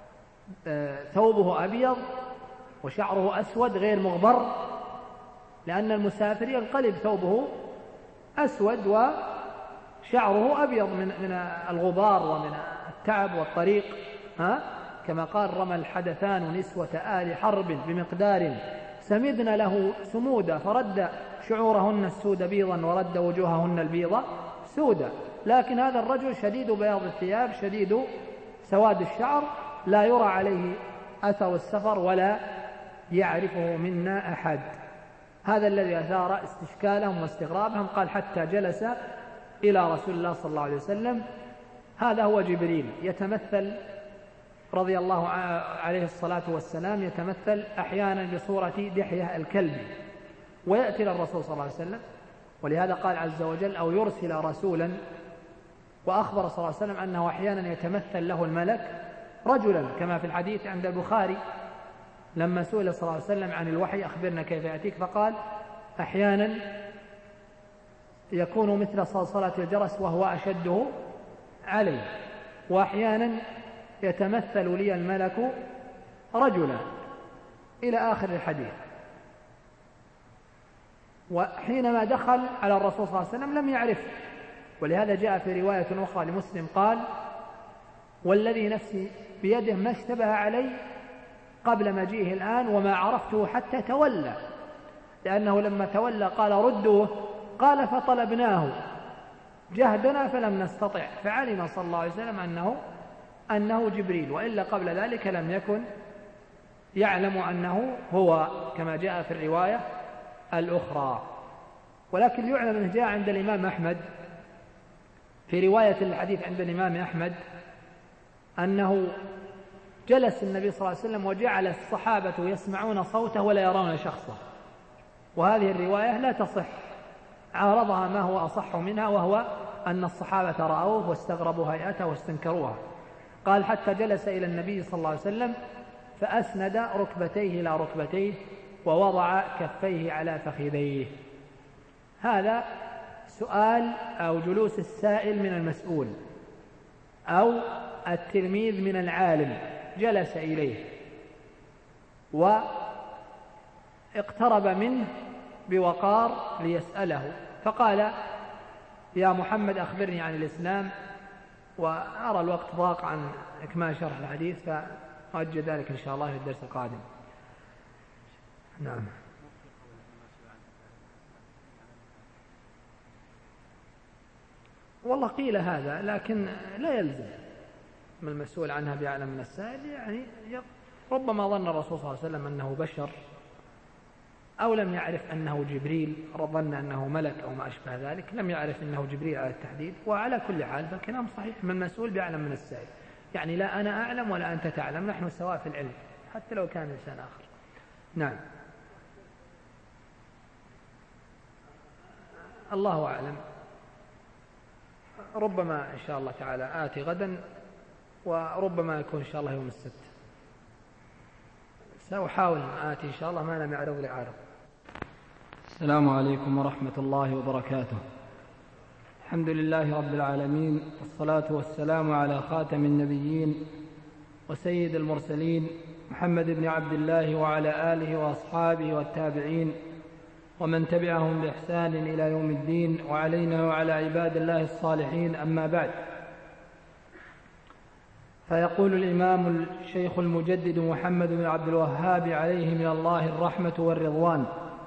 ثوبه أبيض وشعره أسود غير مغبر، لأن المسافر ينقلب ثوبه أسود وشعره أبيض من الغبار ومن التعب والطريق، كما قال رمى الحدثان نسوة آل حرب بمقدار سمدن له سمودا فرد شعورهن السود بيضا ورد وجوههن البيض سودا. لكن هذا الرجل شديد بياض الثياب شديد سواد الشعر لا يرى عليه أثر السفر ولا يعرفه منا أحد. هذا الذي أثار استشكالهم واستغرابهم. قال حتى جلس إلى رسول الله صلى الله عليه وسلم، هذا هو جبريل يتمثل رضي الله عليه الصلاة والسلام، يتمثل أحيانا بصورة دحية الكلب ويأتي للرسول صلى الله عليه وسلم، ولهذا قال عز وجل أو يرسل رسولا، وأخبر صلى الله عليه وسلم أنه أحيانا يتمثل له الملك رجلا كما في الحديث عند البخاري لما سئل صلى الله عليه وسلم عن الوحي أخبرنا كيف يأتيك، فقال أحيانا يكون مثل صلصلة الجرس وهو أشده عليه، وأحيانا يتمثل لي الملك رجلا، إلى آخر الحديث. وحينما دخل على الرسول صلى الله عليه وسلم لم يعرف، ولهذا جاء في رواية أخرى لمسلم قال والذي نفسي بيده ما اشتبه علي قبل مجيئه الآن وما عرفته حتى تولى، لأنه لما تولى قال ردوه، قال فطلبناه جهدنا فلم نستطع، فعلم صلى الله عليه وسلم أنه جبريل، وإلا قبل ذلك لم يكن يعلم أنه هو كما جاء في الرواية الأخرى. ولكن يعلم أنه جاء عند الإمام أحمد في رواية الحديث عند الإمام أحمد أنه جلس النبي صلى الله عليه وسلم وجعل الصحابة يسمعون صوته ولا يرون شخصه، وهذه الرواية لا تصح، عارضها ما هو أصح منها، وهو أن الصحابة رأوه واستغربوا هيئته واستنكروها. قال حتى جلس إلى النبي صلى الله عليه وسلم فأسند ركبتيه إلى ركبتيه ووضع كفيه على فخذيه. هذا سؤال أو جلوس السائل من المسؤول أو التلميذ من العالم، جلس إليه واقترب منه بوقار ليسأله، فقال يا محمد أخبرني عن الإسلام، وأرى الوقت ضاق عن إكمال شرح الحديث فأؤجل ذلك إن شاء الله في الدرس القادم. نعم. والله قيل هذا، لكن لا يلزم من المسؤول عنها بأعلم من السائل، يعني ربما ظن الرسول صلى الله عليه وسلم أنه بشر أو لم يعرف أنه جبريل، ظن أنه ملك أو ما أشبه ذلك، لم يعرف أنه جبريل على التحديد. وعلى كل حال فالكلام صحيح، من المسؤول بأعلم من السائل، يعني لا أنا أعلم ولا أنت تعلم، نحن سواء في العلم حتى لو كان إنسان آخر. نعم. الله أعلم، ربما إن شاء الله تعالى آتي غدا، وربما يكون إن شاء الله يوم السبت، سأحاول أن آتي إن شاء الله ما لم يعرض لي عارض. السلام عليكم ورحمة الله وبركاته. الحمد لله رب العالمين، والصلاة والسلام على خاتم النبيين وسيد المرسلين محمد بن عبد الله وعلى آله وأصحابه والتابعين ومن تبعهم بإحسان إلى يوم الدين، وعلينا وعلى عباد الله الصالحين، أما بعد. فيقول الإمام الشيخ المجدد محمد بن عبد الوهاب عليه من الله الرحمة والرضوان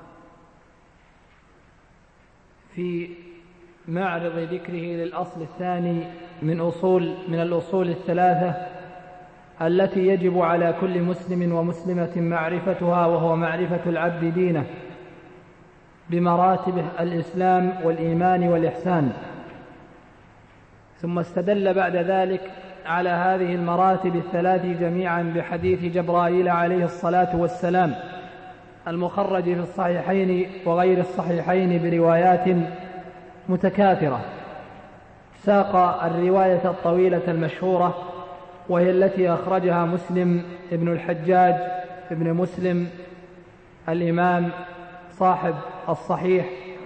في معرض ذكره للأصل الثاني من الأصول الثلاثة التي يجب على كل مسلم ومسلمة معرفتها، وهو معرفة العبد دينه بمراتب الإسلام والإيمان والإحسان. ثم استدل بعد ذلك على هذه المراتب الثلاث جميعا بحديث جبرائيل عليه الصلاة والسلام المخرج في الصحيحين وغير الصحيحين بروايات متكاثرة. ساق الرواية الطويلة المشهورة وهي التي أخرجها مسلم ابن الحجاج ابن مسلم الإمام صاحب الصحيح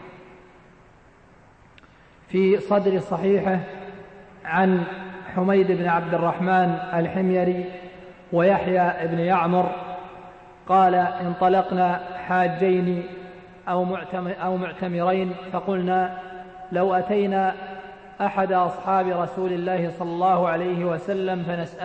في صدر صحيحه عن حميد بن عبد الرحمن الحميري ويحيى بن يعمر قال: انطلقنا حاجين أو معتمرين فقلنا لو أتينا أحد أصحاب رسول الله صلى الله عليه وسلم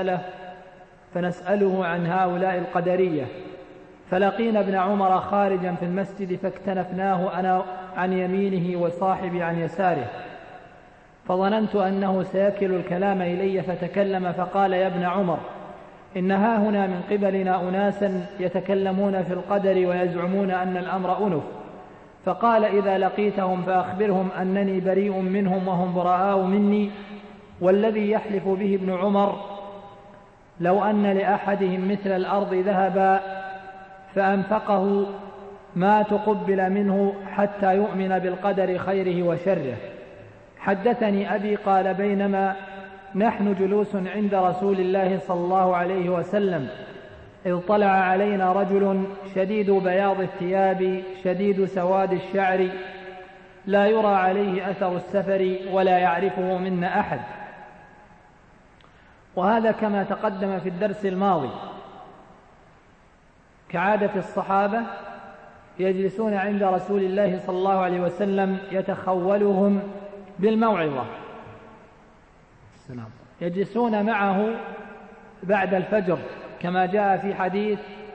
فنسأله عن هؤلاء القدرية، فلقينا ابن عمر خارجا في المسجد فاكتنفناه أنا عن يمينه وصاحبي عن يساره، فظننت أنه سيكل الكلام إلي فتكلم فقال: يا ابن عمر، إن هاهنا من قبلنا أناسا يتكلمون في القدر ويزعمون أن الأمر أنف، فقال: إذا لقيتهم فأخبرهم أنني بريء منهم وهم براء مني، والذي يحلف به ابن عمر لو أن لأحدهم مثل الأرض ذهبا فأنفقه ما تقبل منه حتى يؤمن بالقدر خيره وشره. حدثني أبي قال: بينما نحن جلوس عند رسول الله صلى الله عليه وسلم إذ طلع علينا رجل شديد بياض الثياب شديد سواد الشعر لا يرى عليه أثر السفر ولا يعرفه منا أحد. وهذا كما تقدم في الدرس الماضي كعادة الصحابة يجلسون عند رسول الله صلى الله عليه وسلم يتخولهم بالموعظة، يجلسون معه بعد الفجر كما جاء في حديث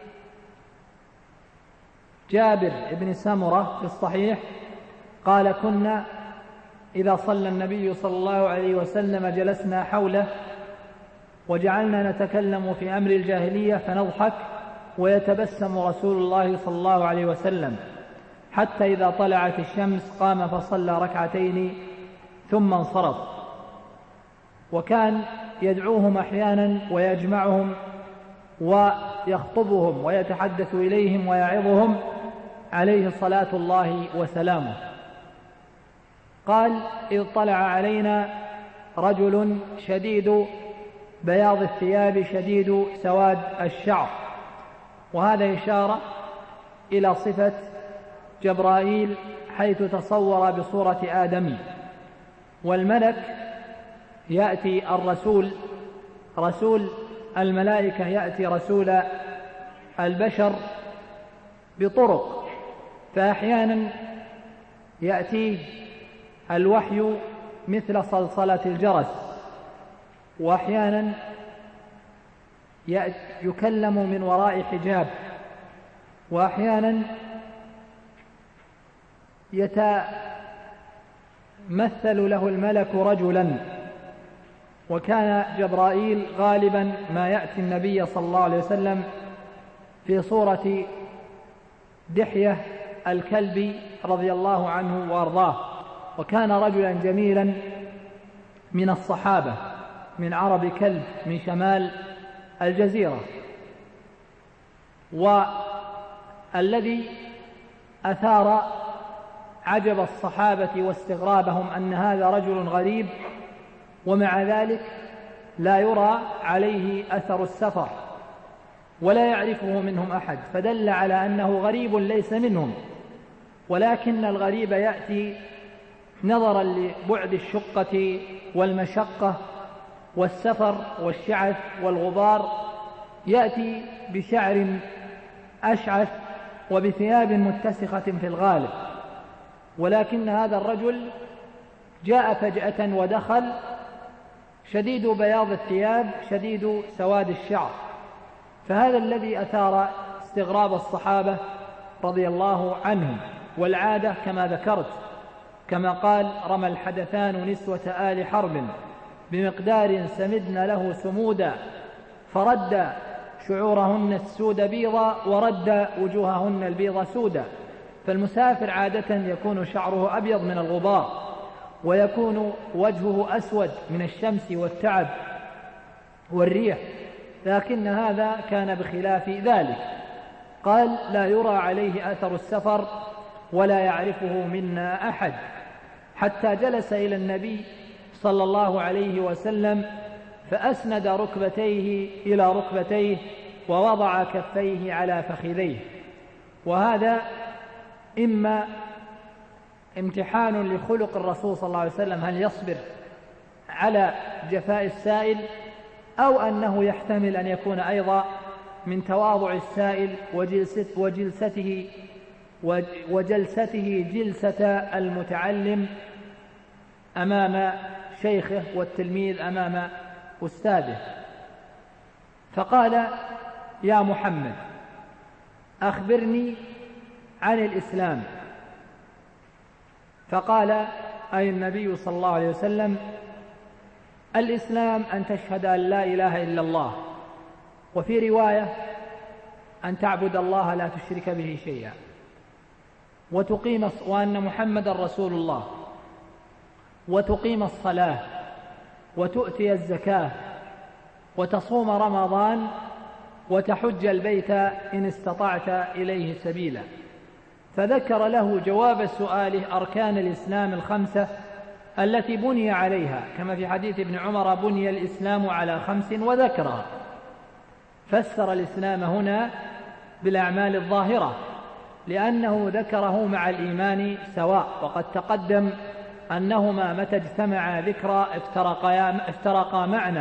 جابر بن سمرة في الصحيح قال: كنا إذا صلى النبي صلى الله عليه وسلم جلسنا حوله وجعلنا نتكلم في أمر الجاهلية فنضحك ويتبسم رسول الله صلى الله عليه وسلم، حتى إذا طلعت الشمس قام فصلى ركعتين ثم انصرف. وكان يدعوهم أحيانا ويجمعهم ويخطبهم ويتحدث إليهم ويعظهم عليه صلاة الله وسلامه. قال: إذ طلع علينا رجل شديد بياض الثياب شديد سواد الشعر، وهذا إشارة إلى صفة جبرائيل حيث تصور بصورة آدمي، والملك يأتي رسول الملائكة يأتي رسول البشر بطرق، فأحيانا يأتيه الوحي مثل صلصلة الجرس، وأحيانا يكلم من وراء حجاب، وأحيانا يتمثل له الملك رجلا. وكان جبرائيل غالبا ما يأتي النبي صلى الله عليه وسلم في صورة دحية الكلب رضي الله عنه وارضاه، وكان رجلا جميلا من الصحابة من عرب كلب من شمال الجزيرة. والذي أثار عجب الصحابة واستغرابهم أن هذا رجل غريب ومع ذلك لا يرى عليه أثر السفر ولا يعرفه منهم أحد، فدل على أنه غريب ليس منهم. ولكن الغريب يأتي نظرا لبعد الشقة والمشقة والسفر والشعث والغبار، يأتي بشعر أشعث وبثياب متسخة في الغالب، ولكن هذا الرجل جاء فجأة ودخل شديد بياض الثياب شديد سواد الشعر، فهذا الذي أثار استغراب الصحابة رضي الله عنهم. والعادة كما ذكرت كما قال: رمى الحدثان نسوة آل حرب بمقدار سمدن له سمودا، فرد شعورهن السود بيضا ورد وجوههن البيض سودا. فالمسافر عادة يكون شعره أبيض من الغبار، ويكون وجهه أسود من الشمس والتعب والريح، لكن هذا كان بخلاف ذلك. قال: لا يرى عليه أثر السفر ولا يعرفه منا أحد، حتى جلس إلى النبي صلى الله عليه وسلم فأسند ركبتيه إلى ركبتيه ووضع كفيه على فخذيه. وهذا إما امتحان لخلق الرسول صلى الله عليه وسلم، هل يصبر على جفاء السائل، أو أنه يحتمل أن يكون أيضا من تواضع السائل وجلسته جلسة المتعلم أمام شيخه والتلميذ أمام أستاذه. فقال: يا محمد أخبرني عن الإسلام. فقال أي النبي صلى الله عليه وسلم: الإسلام أن تشهد أن لا إله إلا الله، وفي رواية أن تعبد الله لا تشرك به شيئا، وأن محمد رسول الله، وتقيم الصلاة، وتؤتي الزكاة، وتصوم رمضان، وتحج البيت إن استطعت إليه سبيلا. فذكر له جواب سؤاله أركان الإسلام الخمسة التي بني عليها، كما في حديث ابن عمر: بني الإسلام على 5 وذكرها. فسر الإسلام هنا بالأعمال الظاهرة، لأنه ذكره مع الإيمان سواء، وقد تقدم أنهما متى اجتمعا ذكرى افترقا معنى،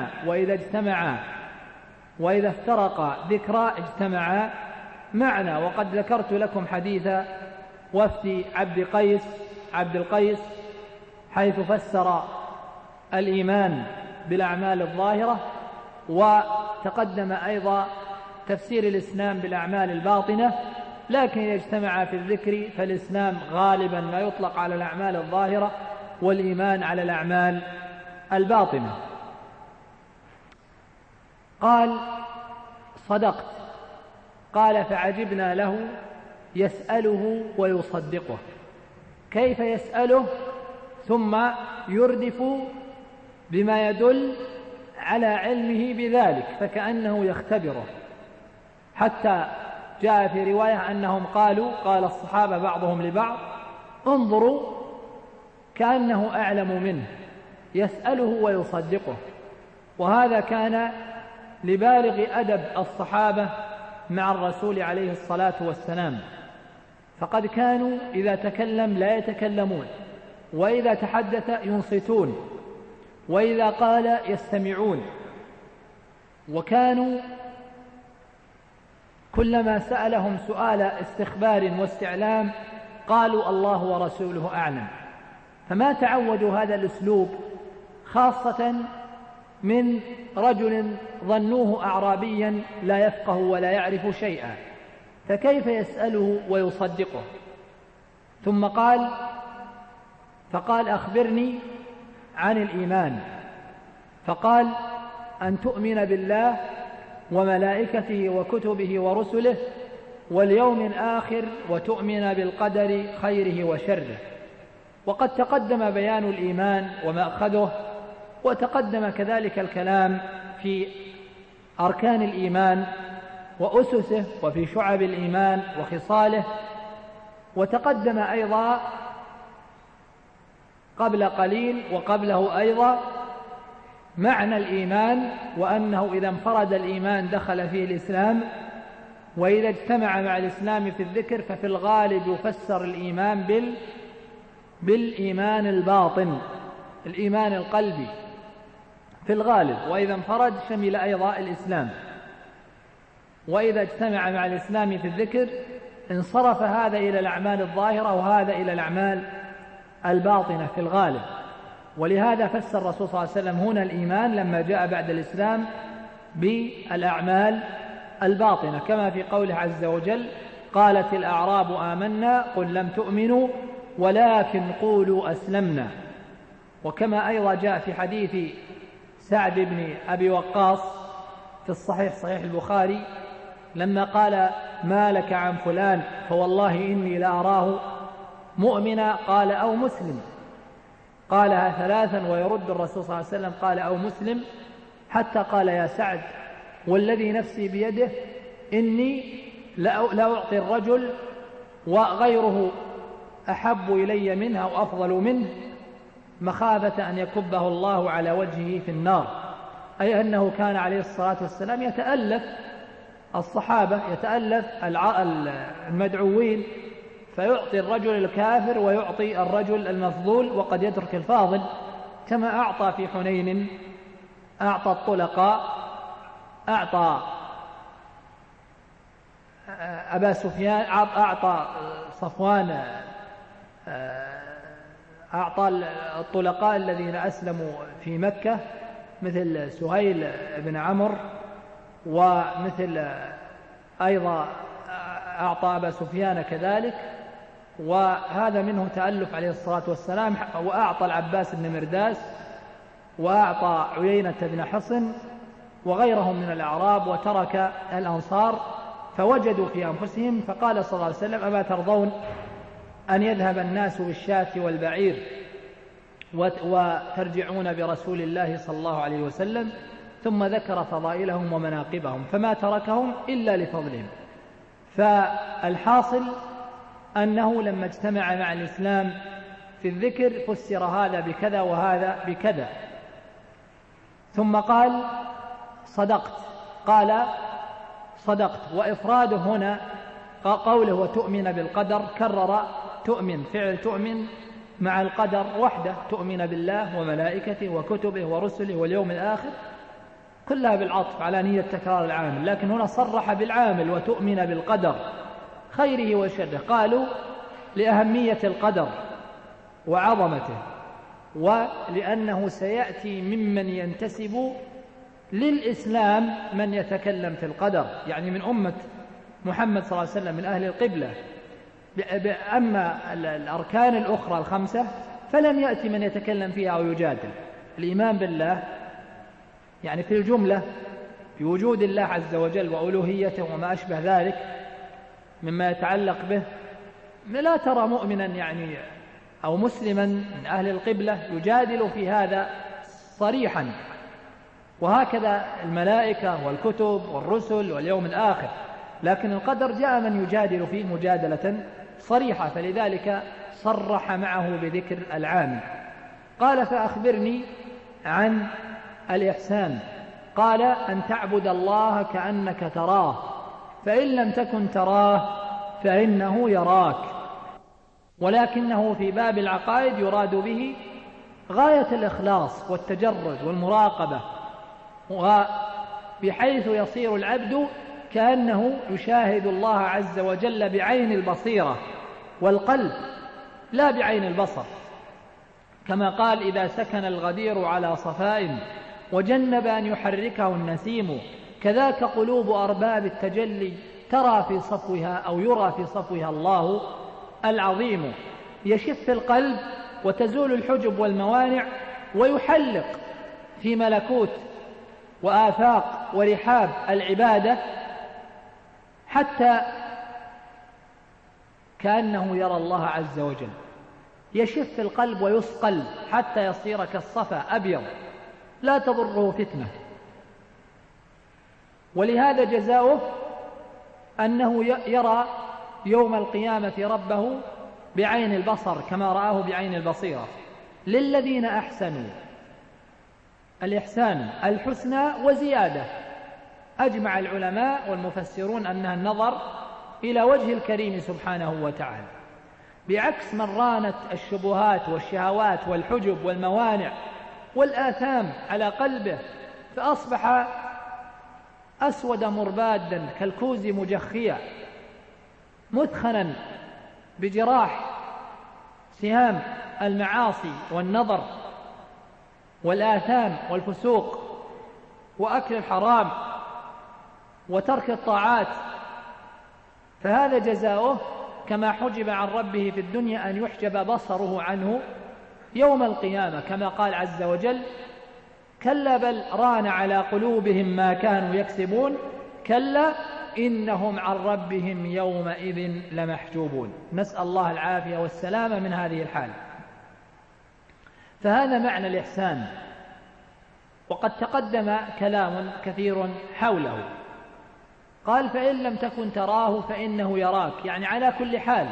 وإذا افترقا ذكرى اجتمعا معنى. وقد ذكرت لكم حديث وفد عبد القيس حيث فسر الإيمان بالأعمال الظاهرة، وتقدم أيضا تفسير الإسلام بالأعمال الباطنة، لكن إذا اجتمع في الذكر فالإسلام غالبا ما يطلق على الأعمال الظاهرة، والإيمان على الأعمال الباطنة. قال: صدقت. قال: فعجبنا له يسأله ويصدقه. كيف يسأله ثم يردف بما يدل على علمه بذلك، فكأنه يختبره، حتى جاء في رواية أنهم قال الصحابة بعضهم لبعض: انظروا كأنه أعلم منه، يسأله ويصدقه. وهذا كان لبالغ أدب الصحابة مع الرسول عليه الصلاة والسلام، فقد كانوا إذا تكلم لا يتكلمون، وإذا تحدث ينصتون، وإذا قال يستمعون. وكانوا كلما سألهم سؤال استخبار واستعلام قالوا: الله ورسوله أعلم. فما تعودوا هذا الأسلوب، خاصة من رجل ظنوه أعرابيا لا يفقه ولا يعرف شيئا، فكيف يسأله ويصدقه؟ ثم فقال: أخبرني عن الإيمان. فقال: أن تؤمن بالله وملائكته وكتبه ورسله واليوم الآخر، وتؤمن بالقدر خيره وشره. وقد تقدم بيان الإيمان ومأخذه، وتقدم كذلك الكلام في أركان الإيمان وأسسه، وفي شعب الإيمان وخصاله. وتقدم أيضا قبل قليل وقبله أيضا معنى الإيمان، وأنه إذا انفرد الإيمان دخل فيه الإسلام، وإذا اجتمع مع الإسلام في الذكر ففي الغالب يفسر الإيمان بالإيمان الباطن، الإيمان القلبي في الغالب، وإذا انفرد شمل أيضا الإسلام. وإذا اجتمع مع الإسلام في الذكر انصرف هذا إلى الأعمال الظاهرة وهذا إلى الأعمال الباطنة في الغالب. ولهذا فسر الرسول صلى الله عليه وسلم هنا الإيمان لما جاء بعد الإسلام بالأعمال الباطنة، كما في قوله عز وجل: قالت الأعراب آمنا قل لم تؤمنوا ولكن قولوا أسلمنا. وكما أيضا جاء في حديث سعد بن أبي وقاص في صحيح البخاري لما قال: ما لك عن فلان فوالله إني لأراه مؤمنا، قال: أو مسلم. قالها 3 ويرد الرسول صلى الله عليه وسلم قال: أو مسلم، حتى قال يا سعد والذي نفسي بيده إني لا أعطي الرجل وغيره أحب إلي منه وأفضل منه مخافة أن يكبه الله على وجهه في النار. أي أنه كان عليه الصلاة والسلام يتألف الصحابة، يتألف المدعوين، فيعطي الرجل الكافر ويعطي الرجل المفضول وقد يترك الفاضل، كما أعطى في حنين، أعطى الطلقاء، أعطى أبا سفيان، أعطى صفوان، أعطى الطلقاء الذين أسلموا في مكة مثل سهيل بن عمرو، ومثل أيضا أعطى أبا سفيان كذلك، وهذا منه تألف عليه الصلاة والسلام. وأعطى العباس بن مرداس، وأعطى عيينة بن حصن وغيرهم من الأعراب، وترك الأنصار فوجدوا في أنفسهم، فقال صلى الله عليه وسلم أما ترضون أن يذهب الناس بالشاة والبعير وترجعون برسول الله صلى الله عليه وسلم؟ ثم ذكر فضائلهم ومناقبهم، فما تركهم إلا لفضلهم. فالحاصل أنه لما اجتمع مع الإسلام في الذكر فسر هذا بكذا وهذا بكذا. ثم قال صدقت، قال صدقت. وإفراده هنا قوله وتؤمن بالقدر، كرر تؤمن، فعل تؤمن مع القدر وحده، تؤمن بالله وملائكته وكتبه ورسله واليوم الآخر، كلها بالعطف على نية تكرار العامل، لكن هنا صرح بالعامل وتؤمن بالقدر خيره وشره. قالوا لأهمية القدر وعظمته، ولأنه سيأتي ممن ينتسب للإسلام من يتكلم في القدر، يعني من أمة محمد صلى الله عليه وسلم، من أهل القبلة. أما الأركان الأخرى الخمسة فلم يأتي من يتكلم فيها أو يجادل. الإيمان بالله يعني في الجملة بوجود الله عز وجل وألوهيته وما أشبه ذلك مما يتعلق به، لا ترى مؤمنا يعني أو مسلما من أهل القبلة يجادل في هذا صريحا. وهكذا الملائكة والكتب والرسل واليوم الآخر، لكن القدر جاء من يجادل فيه مجادلة صريحة، فلذلك صرح معه بذكر العام. قال فأخبرني عن الإحسان. قال أن تعبد الله كأنك تراه، فإن لم تكن تراه فإنه يراك. ولكنه في باب العقائد يراد به غاية الإخلاص والتجرد والمراقبة، وبحيث يصير العبد كأنه يشاهد الله عز وجل بعين البصيرة والقلب لا بعين البصر، كما قال إذا سكن الغدير على صفاء وجنب أن يحركه النسيم، كذاك قلوب أرباب التجلي ترى في صفوها أو يرى في صفوها الله العظيم. يشف القلب وتزول الحجب والموانع، ويحلق في ملكوت وآفاق ورحاب العبادة حتى كأنه يرى الله عز وجل. يشف القلب ويصقل حتى يصير كالصفا أبيض لا تضره فتنة. ولهذا جزاؤه أنه يرى يوم القيامة ربه بعين البصر كما رآه بعين البصيرة. للذين أحسنوا الإحسان الحسنى وزيادة. أجمع العلماء والمفسرون أنها النظر إلى وجه الكريم سبحانه وتعالى، بعكس من رانت الشبهات والشهوات والحجب والموانع والآثام على قلبه، فأصبح أسود مربادا كالكوز مجخيا مثخنا بجراح سهام المعاصي والنظر والآثام والفسوق وأكل الحرام وترك الطاعات. فهذا جزاؤه كما حجب عن ربه في الدنيا أن يحجب بصره عنه يوم القيامة، كما قال عز وجل كلا بل ران على قلوبهم ما كانوا يكسبون كلا إنهم عن ربهم يومئذ لمحجوبون. نسأل الله العافية والسلامة من هذه الحال. فهذا معنى الإحسان. وقد تقدم كلام كثير حوله. قال فإن لم تكن تراه فإنه يراك، يعني على كل حال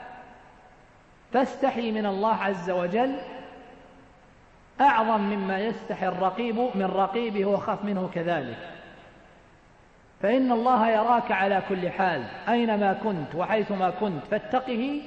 فاستحي من الله عز وجل أعظم مما يستحي الرقيب من رقيبه وخاف منه كذلك، فإن الله يراك على كل حال أينما كنت وحيثما كنت، فاتقه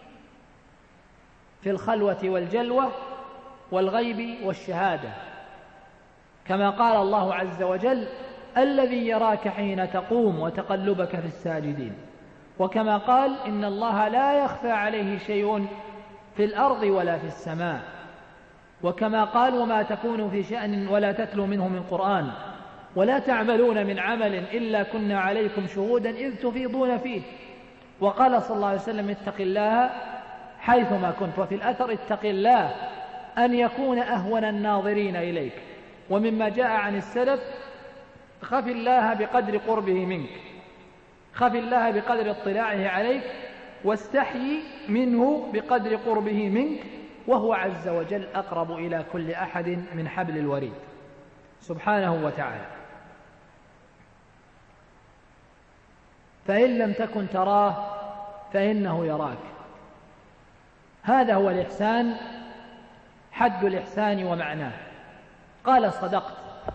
في الخلوة والجلوة والغيب والشهادة، كما قال الله عز وجل الذي يراك حين تقوم وتقلبك في الساجدين، وكما قال إن الله لا يخفى عليه شيء في الأرض ولا في السماء، وكما قال وما تكون في شأن ولا تتلو منه من قرآن ولا تعملون من عمل إلا كنا عليكم شهودا إذ تفيضون فيه، وقال صلى الله عليه وسلم اتق الله حيثما كنت، وفي الأثر اتق الله أن يكون أهون الناظرين إليك. ومما جاء عن السلف خف الله بقدر قربه منك، خف الله بقدر اطلاعه عليك، واستحيي منه بقدر قربه منك، وهو عز وجل أقرب إلى كل أحد من حبل الوريد سبحانه وتعالى. فإن لم تكن تراه فإنه يراك، هذا هو الإحسان، حد الإحسان ومعناه. قال صدقت،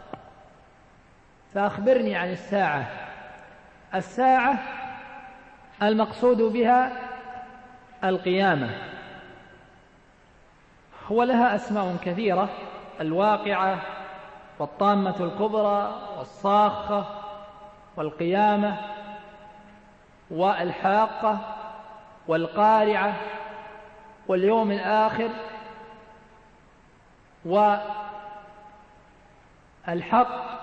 فأخبرني عن الساعة. الساعة المقصود بها القيامة، ولها أسماء كثيرة: الواقعة والطامة الكبرى والصاخة والقيامة والحاقة والقارعة واليوم الآخر والحق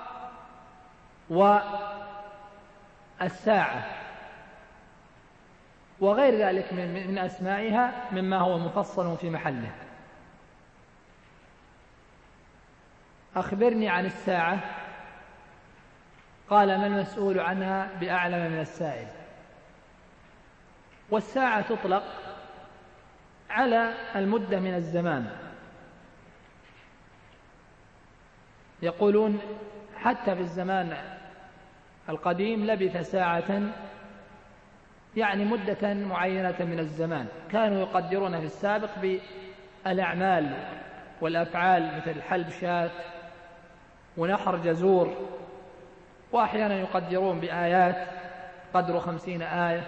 والساعة وغير ذلك من أسمائها مما هو مفصل في محله. أخبرني عن الساعة. قال ما المسؤول عنها بأعلم من السائل. والساعة تطلق على المدة من الزمان، يقولون حتى في الزمان القديم لبث ساعة، يعني مدة معينة من الزمان. كانوا يقدرون في السابق بالأعمال والأفعال مثل حلب شاة ونحر جزور، وأحيانا يقدرون بآيات قدر 50 آية.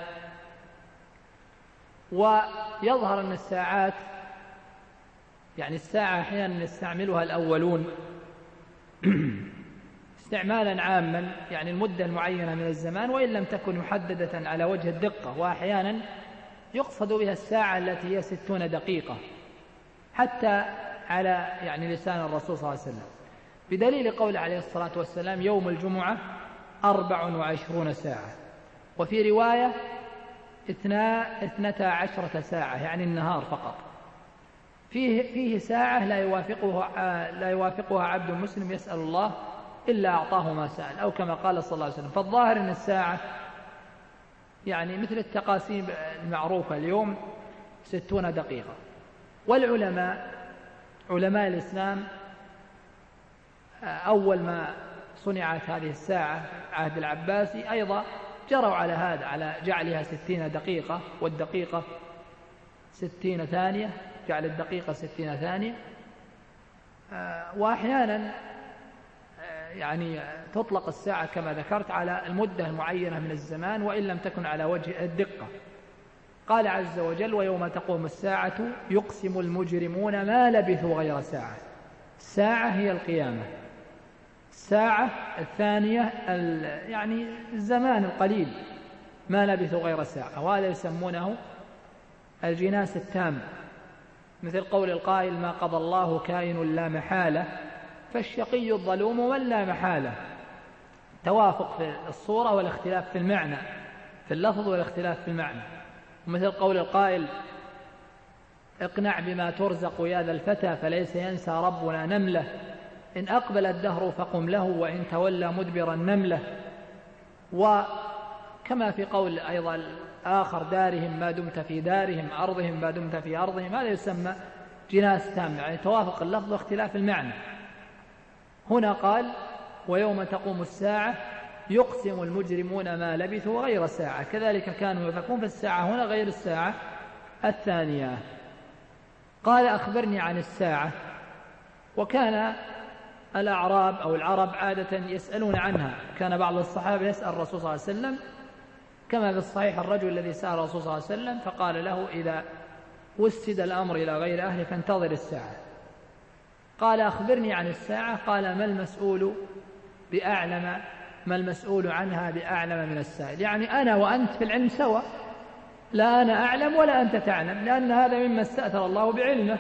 ويظهر أن الساعات، يعني الساعة أحيانا يستعملها الأولون استعمالا عاما، يعني المدة المعينة من الزمان، وإن لم تكن محددة على وجه الدقة، وأحيانا يقصد بها الساعة التي هي 60 دقيقة حتى على يعني لسان الرسول صلى الله عليه وسلم، بدليل قول عليه الصلاة والسلام يوم الجمعة 24 ساعة، وفي رواية 12 ساعة، يعني النهار فقط. فيه ساعة لا يوافقها عبد مسلم يسأل الله إلا أعطاه ما سأل، أو كما قال صلى الله عليه وسلم. فالظاهر أن الساعة يعني مثل التقاسيم المعروفة اليوم 60 دقيقة. والعلماء علماء الإسلام أول ما صنعت هذه الساعة عهد العباسي أيضا جروا على هذا، على جعلها 60 دقيقة، والدقيقة 60 ثانية، جعل الدقيقة 60 ثانية. وأحيانا يعني تطلق الساعة كما ذكرت على المدة المعينة من الزمان، وإن لم تكن على وجه الدقة. قال عز وجل ويوم تقوم الساعة يقسم المجرمون ما لبثوا غير ساعة. الساعة هي القيامة، الساعة الثانية يعني الزمان القليل، ما لبثوا غير ساعة، وهذا يسمونه الجناس التام، مثل قول القائل ما قضى الله كائن لا محالة، فالشقي الظلوم من لا محالة. توافق في الصورة والاختلاف في المعنى، في اللفظ والاختلاف في المعنى. ومثل قول القائل اقنع بما ترزق يا ذا الفتى فليس ينسى ربنا نملة، إن أقبل الدهر فقم له وإن تولى مدبرا نملة. وكما في قول أيضا آخر دارهم ما دمت في دارهم، أرضهم ما دمت في أرضهم، هذا يسمى جناس تام، يعني توافق اللفظ واختلاف المعنى. هنا قال ويوم تقوم الساعة يقسم المجرمون ما لبثوا غير ساعة، كذلك كانوا يفكون، في الساعة هنا غير الساعة الثانية. قال أخبرني عن الساعة. وكان الأعراب أو العرب عادة يسألون عنها، كان بعض الصحابة يسأل الرسول صلى الله عليه وسلم، كما في الصحيح الرجل الذي سأل الرسول صلى الله عليه وسلم فقال له إذا وسد الأمر إلى غير أهله فانتظر الساعة. قال أخبرني عن الساعة. قال ما المسؤول عنها بأعلم من السائل، يعني أنا وأنت في العلم سوا، لا أنا أعلم ولا أنت تعلم، لأن هذا مما استأثر الله بعلمه.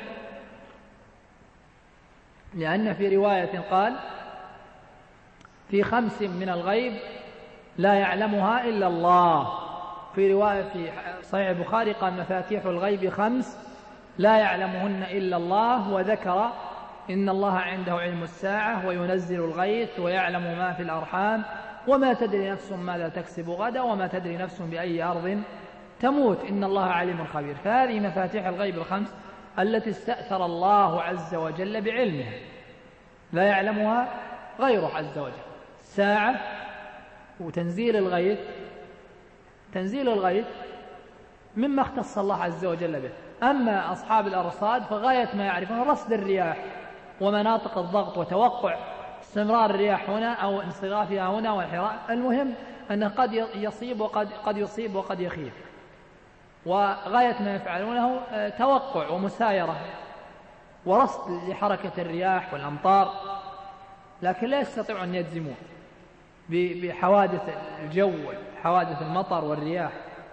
لأن في رواية قال في 5 من الغيب لا يعلمها إلا الله. في رواية في صحيح البخاري قال مفاتيح الغيب 5 لا يعلمهن إلا الله، وذكر إن الله عنده علم الساعة وينزل الغيث ويعلم ما في الأرحام وما تدري نفس ماذا تكسب غدا وما تدري نفس بأي أرض تموت إن الله عليم خبير. فهذه مفاتيح الغيب 5 التي استأثر الله عز وجل بعلمها، لا يعلمها غيره عز وجل. الساعة وتنزيل الغيث، تنزيل الغيث مما اختص الله عز وجل به. أما أصحاب الأرصاد فغاية ما يعرفون رصد الرياح ومناطق الضغط وتوقع استمرار الرياح هنا أو انصرافها هنا والحراء. المهم أنه قد يصيب وقد يصيب وقد يخيب، وغاية ما يفعلونه توقع ومسايرة ورصد لحركة الرياح والأمطار، لكن لا يستطيعون أن يجزمون بحوادث الجو وحوادث المطر والرياح.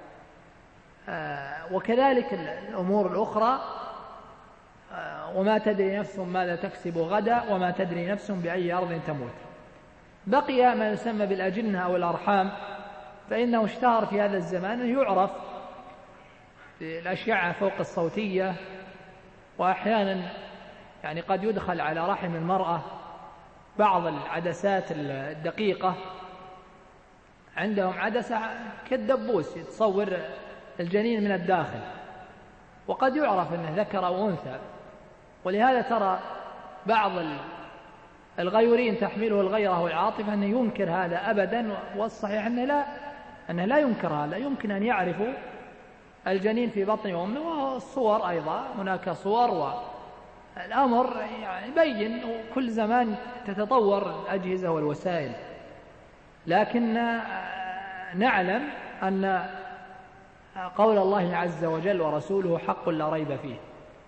وكذلك الأمور الأخرى، وما تدري نفس ماذا تكسب غدا وما تدري نفس بأي أرض تموت. بقي ما يسمى بالأجنة أو الأرحام، فإنه اشتهر في هذا الزمان أن يعرف الأشعة فوق الصوتية، وأحيانا يعني قد يدخل على رحم المرأة بعض العدسات الدقيقة، عندهم عدسة كالدبوس يتصور الجنين من الداخل، وقد يعرف أنه ذكر أو أنثى. ولهذا ترى بعض الغيورين تحمله الغيرة والعاطفة أنه ينكر هذا أبدا، والصحيح أنه لا ينكر هذا. يمكن أن يعرفوا الجنين في بطن أمه، والصور أيضا هناك صور، والأمر يعني بين، وكل زمان تتطور الأجهزة والوسائل. لكن نعلم أن قول الله عز وجل ورسوله حق لا ريب فيه.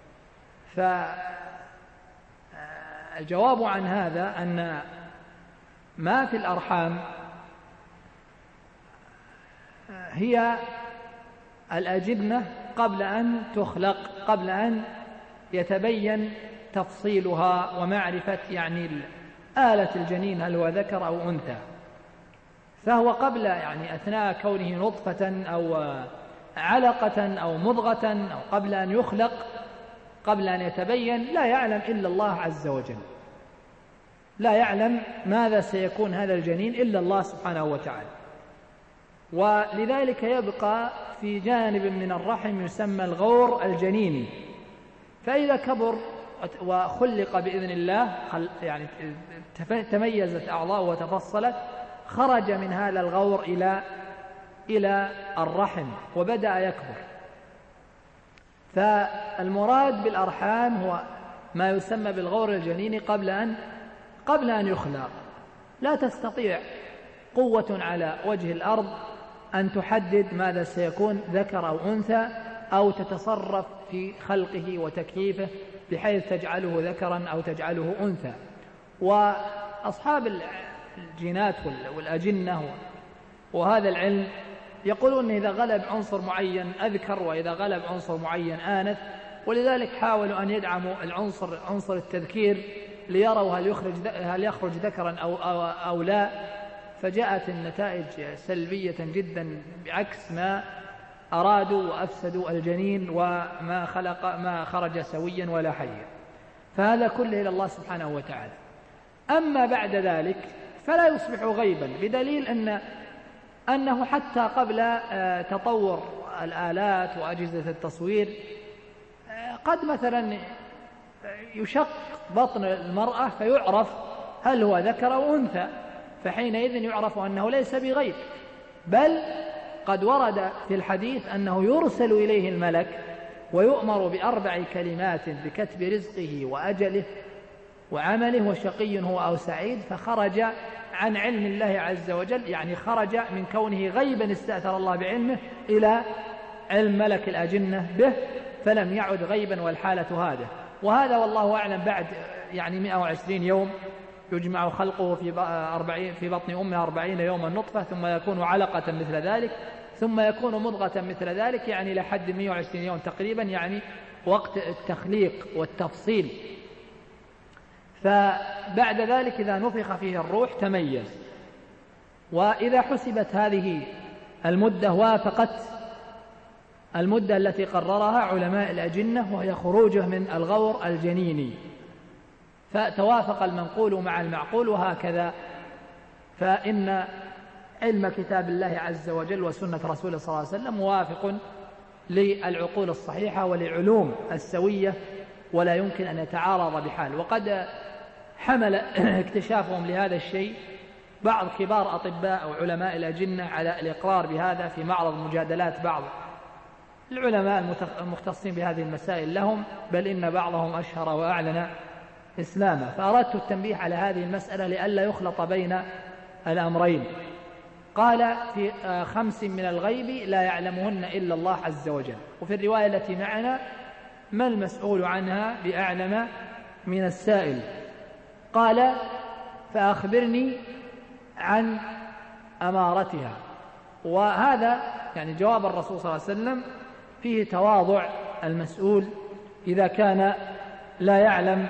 فالجواب عن هذا أن ما في الأرحام هي الأجنة قبل أن تخلق، قبل أن يتبين تفصيلها ومعرفة يعني آلة الجنين هل هو ذكر أو أنثى. فهو قبل يعني أثناء كونه نطفة أو علقة أو مضغة أو قبل أن يخلق، قبل أن يتبين، لا يعلم إلا الله عز وجل، لا يعلم ماذا سيكون هذا الجنين إلا الله سبحانه وتعالى. ولذلك يبقى في جانب من الرحم يسمى الغور الجنيني، فإذا كبر وخلق بإذن الله يعني تميزت أعضاء وتفصلت، خرج من هذا الغور إلى الرحم وبدأ يكبر. فالمراد بالأرحام هو ما يسمى بالغور الجنيني قبل أن يخلق. لا تستطيع قوة على وجه الأرض أن تحدد ماذا سيكون ذكر أو أنثى، أو تتصرف في خلقه وتكييفه بحيث تجعله ذكرا أو تجعله أنثى. وأصحاب الجينات والأجنة وهذا العلم يقولون إذا غلب عنصر معين أذكر وإذا غلب عنصر معين آنث، ولذلك حاولوا أن يدعموا عنصر التذكير ليروا هل يخرج ذكرا أو لا، فجاءت النتائج سلبية جدا بعكس ما أرادوا، وأفسدوا الجنين ما خرج سويا ولا حيا. فهذا كله إلى الله سبحانه وتعالى. أما بعد ذلك فلا يصبح غيبا، بدليل أنه حتى قبل تطور الآلات وأجهزة التصوير قد مثلا يشق بطن المرأة فيعرف هل هو ذكر أو أنثى، فحينئذ يعرف أنه ليس بغيب، بل قد ورد في الحديث أنه يرسل إليه الملك ويؤمر ب4 كلمات بكتب رزقه وأجله وعمله وشقي هو أو سعيد، فخرج عن علم الله عز وجل، يعني خرج من كونه غيبا استأثر الله بعلمه إلى علم ملك الأجنة به، فلم يعد غيبا والحالة هذا. وهذا والله أعلم بعد يعني 120 يوم يجمع خلقه في بطن أمه 40 يوما نطفة، ثم يكون علقة مثل ذلك، ثم يكون مضغة مثل ذلك، يعني لحد 120 يوم تقريبا، يعني وقت التخليق والتفصيل. فبعد ذلك إذا نفخ فيه الروح تميز. وإذا حسبت هذه المدة وافقت المدة التي قررها علماء الأجنة، وهي خروجه من الغور الجنيني، فتوافق المنقول مع المعقول، وهكذا فإن علم كتاب الله عز وجل وسنة رسوله صلى الله عليه وسلم موافق للعقول الصحيحة ولعلوم السوية، ولا يمكن أن يتعارض بحال. وقد حمل اكتشافهم لهذا الشيء بعض كبار أطباء أو علماء الأجنة على الإقرار بهذا في معرض مجادلات بعض العلماء المختصين بهذه المسائل لهم، بل إن بعضهم أشهر وأعلن إسلامه. فأردت التنبيه على هذه المسألة لئلا يخلط بين الأمرين. قال في 5 من الغيب لا يعلمهن إلا الله عز وجل. وفي الرواية التي معنا ما المسؤول عنها بأعلم من السائل. قال فأخبرني عن أمارتها. وهذا يعني جواب الرسول صلى الله عليه وسلم فيه تواضع المسؤول إذا كان لا يعلم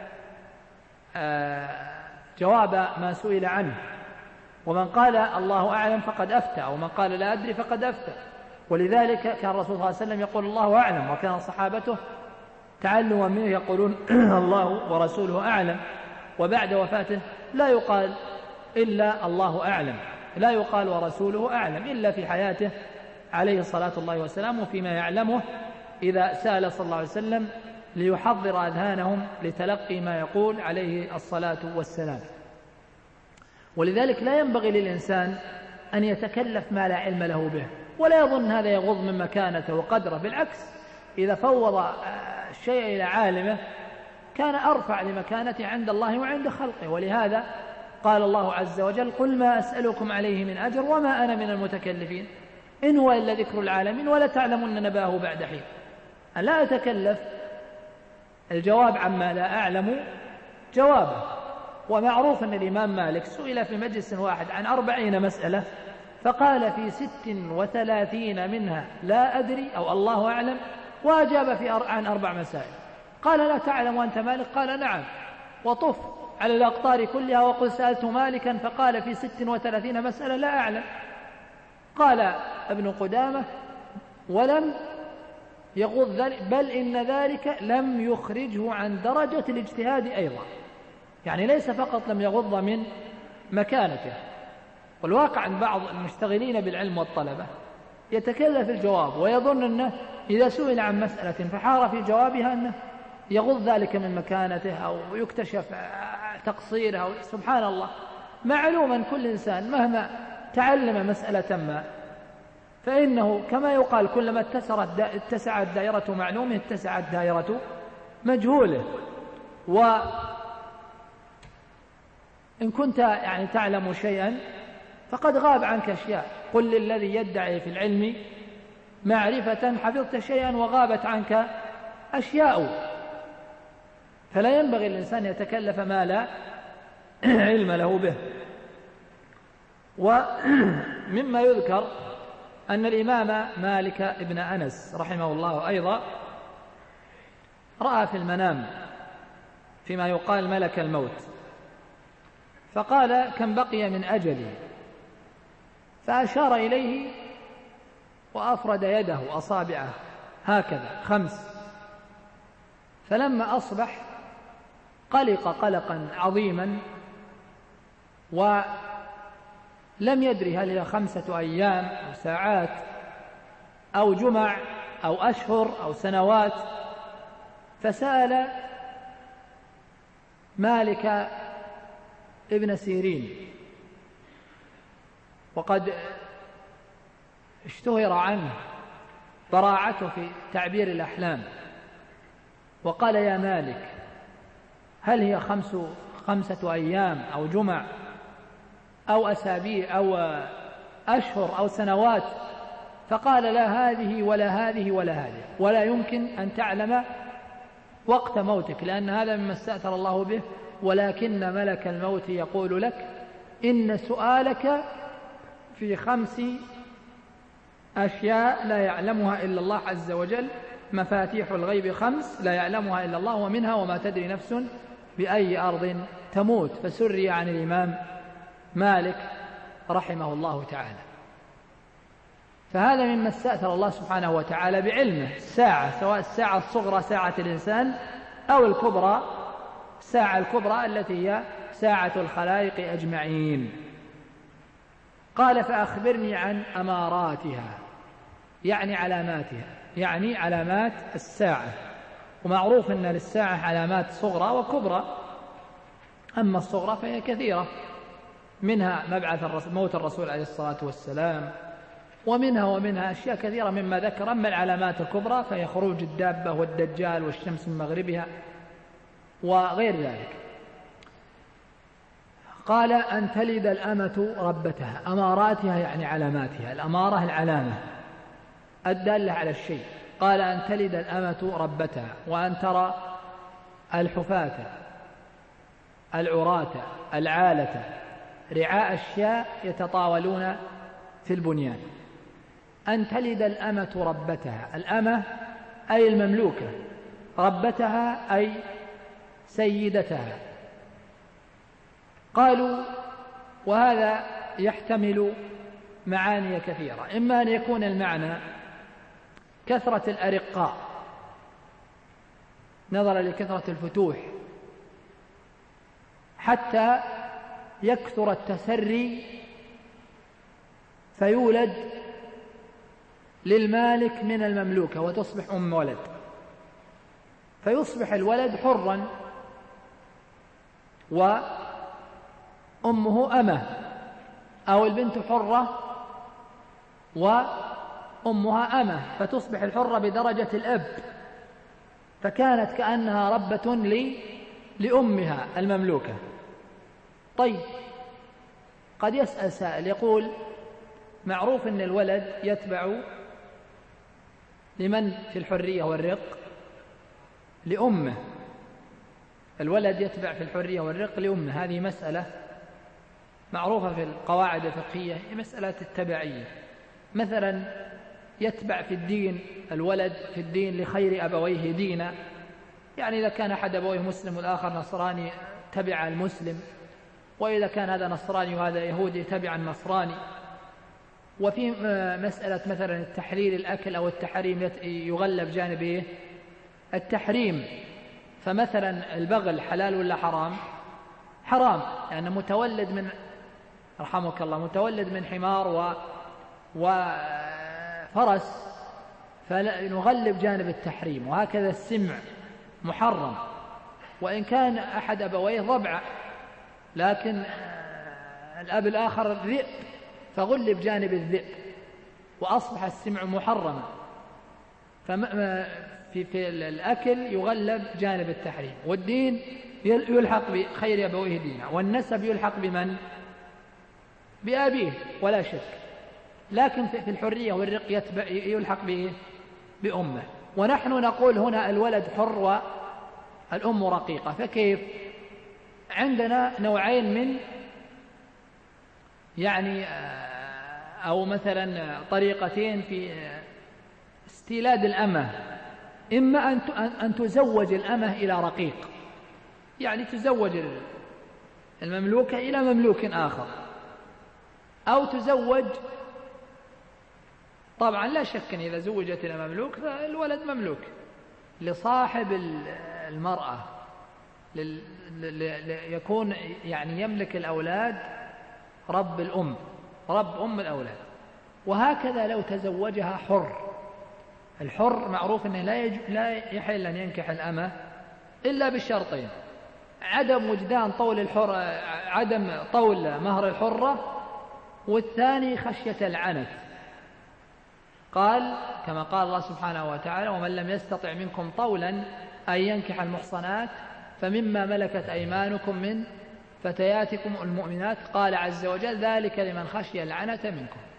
جواب ما سئل عنه. ومن قال الله أعلم فقد أفتى، ومن قال لا أدري فقد أفتى. ولذلك كان الرسول صلى الله عليه وسلم يقول الله أعلم، وكان صحابته تعلما منه يقولون الله ورسوله أعلم. وبعد وفاته لا يقال إلا الله أعلم، لا يقال ورسوله أعلم إلا في حياته عليه الصلاة الله والسلام، وفيما يعلمه إذا سأل صلى الله عليه وسلم ليحضر أذهانهم لتلقي ما يقول عليه الصلاة والسلام. ولذلك لا ينبغي للإنسان أن يتكلف ما لا علم له به، ولا يظن هذا يغض من مكانته وقدره. بالعكس، إذا فوض الشيء إلى عالمه كان أرفع لمكانته عند الله وعند خلقه. ولهذا قال الله عز وجل قل ما أسألكم عليه من أجر وما أنا من المتكلفين إن هو إلا ذكر العالمين ولا تعلمن نباه بعد حين. أن لا أتكلف الجواب عما لا أعلم جوابه. ومعروف أن الإمام مالك سئل في مجلس واحد عن 40 مسألة، فقال في 36 منها لا أدري أو الله أعلم، وأجاب عن 4 مسائل. قال لا تعلم وأنت مالك؟ قال نعم. وطف على الأقطار كلها وقل سألت مالكا فقال في 36 مسألة لا أعلم. قال ابن قدامة ولم يغض ذلك، بل إن ذلك لم يخرجه عن درجة الاجتهاد أيضا، يعني ليس فقط لم يغض من مكانته. والواقع عن بعض المشتغلين بالعلم والطلبة يتكلف الجواب ويظن أنه إذا سئل عن مسألة فحار في جوابها أنه يغض ذلك من مكانته أو يكتشف تقصيره. سبحان الله، معلوما كل إنسان مهما تعلم مسألة ما فإنه كما يقال كلما اتسعت دائرة معلومه اتسعت دائرة مجهوله. وإن كنت يعني تعلم شيئا فقد غاب عنك أشياء. قل للذي يدعي في العلم معرفة حفظت شيئا وغابت عنك أشياء. فلا ينبغي الإنسان يتكلف ما لا علم له به. ومما يذكر أن الإمام مالك ابن أنس رحمه الله أيضا رأى في المنام فيما يقال ملك الموت، فقال كم بقي من أجلي؟ فأشار إليه وأفرد يده أصابعه هكذا 5. فلما أصبح قلق قلقا عظيما ولم يدري هل هي 5 أيام أو ساعات أو جمع أو أشهر أو سنوات. فسأل مالك ابن سيرين، وقد اشتهر عنه براعته في تعبير الأحلام، وقال: يا مالك، هل هي 5 أيام أو جمع أو أسابيع أو أشهر أو سنوات؟ فقال: لا هذه ولا هذه ولا هذه، ولا يمكن أن تعلم وقت موتك، لأن هذا مما استأثر الله به، ولكن ملك الموت يقول لك: إن سؤالك في 5 أشياء لا يعلمها إلا الله عز وجل، مفاتيح الغيب 5 لا يعلمها إلا الله، ومنها وما تدري نفس بأي أرض تموت. فسري عن الإمام مالك رحمه الله تعالى. فهذا مما استأثر الله سبحانه وتعالى بعلمه الساعة، سواء الساعة الصغرى ساعة الإنسان أو الكبرى الساعة الكبرى التي هي ساعة الخلائق أجمعين. قال: فأخبرني عن أماراتها، يعني علاماتها، يعني علامات الساعة. ومعروف أن للساعة علامات صغرى وكبرى، أما الصغرى فهي كثيرة، منها مبعث موت الرسول عليه الصلاة والسلام، ومنها أشياء كثيرة مما ذكر. أما العلامات الكبرى فهي خروج الدابة والدجال والشمس من مغربها وغير ذلك. قال: أن تلد الأمة ربتها. أماراتها يعني علاماتها، الأمارة العلامة الدالة على الشيء. قال: أن تلد الأمة ربتها، وأن ترى الحفاة العراة العالة رعاء الشاء يتطاولون في البنيان. أن تلد الأمة ربتها، الأمة أي المملوكة، ربتها أي سيدتها. قالوا: وهذا يحتمل معاني كثيرة، إما أن يكون المعنى كثرة الأرقاء نظرا لكثرة الفتوح حتى يكثر التسري فيولد للمالك من المملوكة وتصبح أم ولد، فيصبح الولد حرا وأمه أمة، أو البنت حرة وأمها أمة، فتصبح الحرة بدرجة الأب، فكانت كأنها ربة لأمها المملوكة. طيب، قد يسأل سائل يقول: معروف أن الولد يتبع لمن في الحرية والرق؟ لأمه. الولد يتبع في الحرية والرق لأمه، هذه مسألة معروفة في القواعد الفقهية، مسألة التبعية. مثلا يتبع في الدين، الولد في الدين لخير أبويه دينا، يعني إذا كان أحد أبويه مسلم والآخر نصراني تبع المسلم، وإذا كان هذا نصراني وهذا يهودي تبع النصراني. وفي مسألة مثلا التحليل الأكل أو التحريم يغلب جانب التحريم، فمثلا البغل حلال ولا حرام؟ حرام، لأنه متولد من، رحمك الله، متولد من حمار وفرس، فنغلب جانب التحريم. وهكذا السمع محرم، وإن كان أحد أبويه ضبع لكن الأب الآخر ذئب، فغلب جانب الذئب وأصبح السمع محرما. في الأكل يغلب جانب التحريم، والدين يلحق بخير أبويه دينا، والنسب يلحق بمن؟ بأبيه ولا شك. لكن في الحرية والرق يلحق بأمه. ونحن نقول هنا الولد حر والأم رقيقة، فكيف؟ عندنا نوعين من يعني أو مثلا طريقتين في استيلاد الأمة. إما أن تزوج الأمة إلى رقيق، يعني تزوج المملوكة إلى مملوك آخر، أو تزوج، طبعا لا شك أن إذا زوجت إلى مملوك فالولد مملوك لصاحب المرأة، يكون يعني يملك الأولاد رب الأم، رب أم الأولاد. وهكذا لو تزوجها حر، الحر معروف أنه لا يحل أن ينكح الأمة إلا بالشرطين: عدم وجدان طول الحر عدم طول مهر الحرة، والثاني خشية العنت. قال كما قال الله سبحانه وتعالى: ومن لم يستطع منكم طولا أن ينكح المحصنات فمما ملكت أيمانكم من فتياتكم المؤمنات. قال عز وجل: ذلك لمن خشي العنت منكم.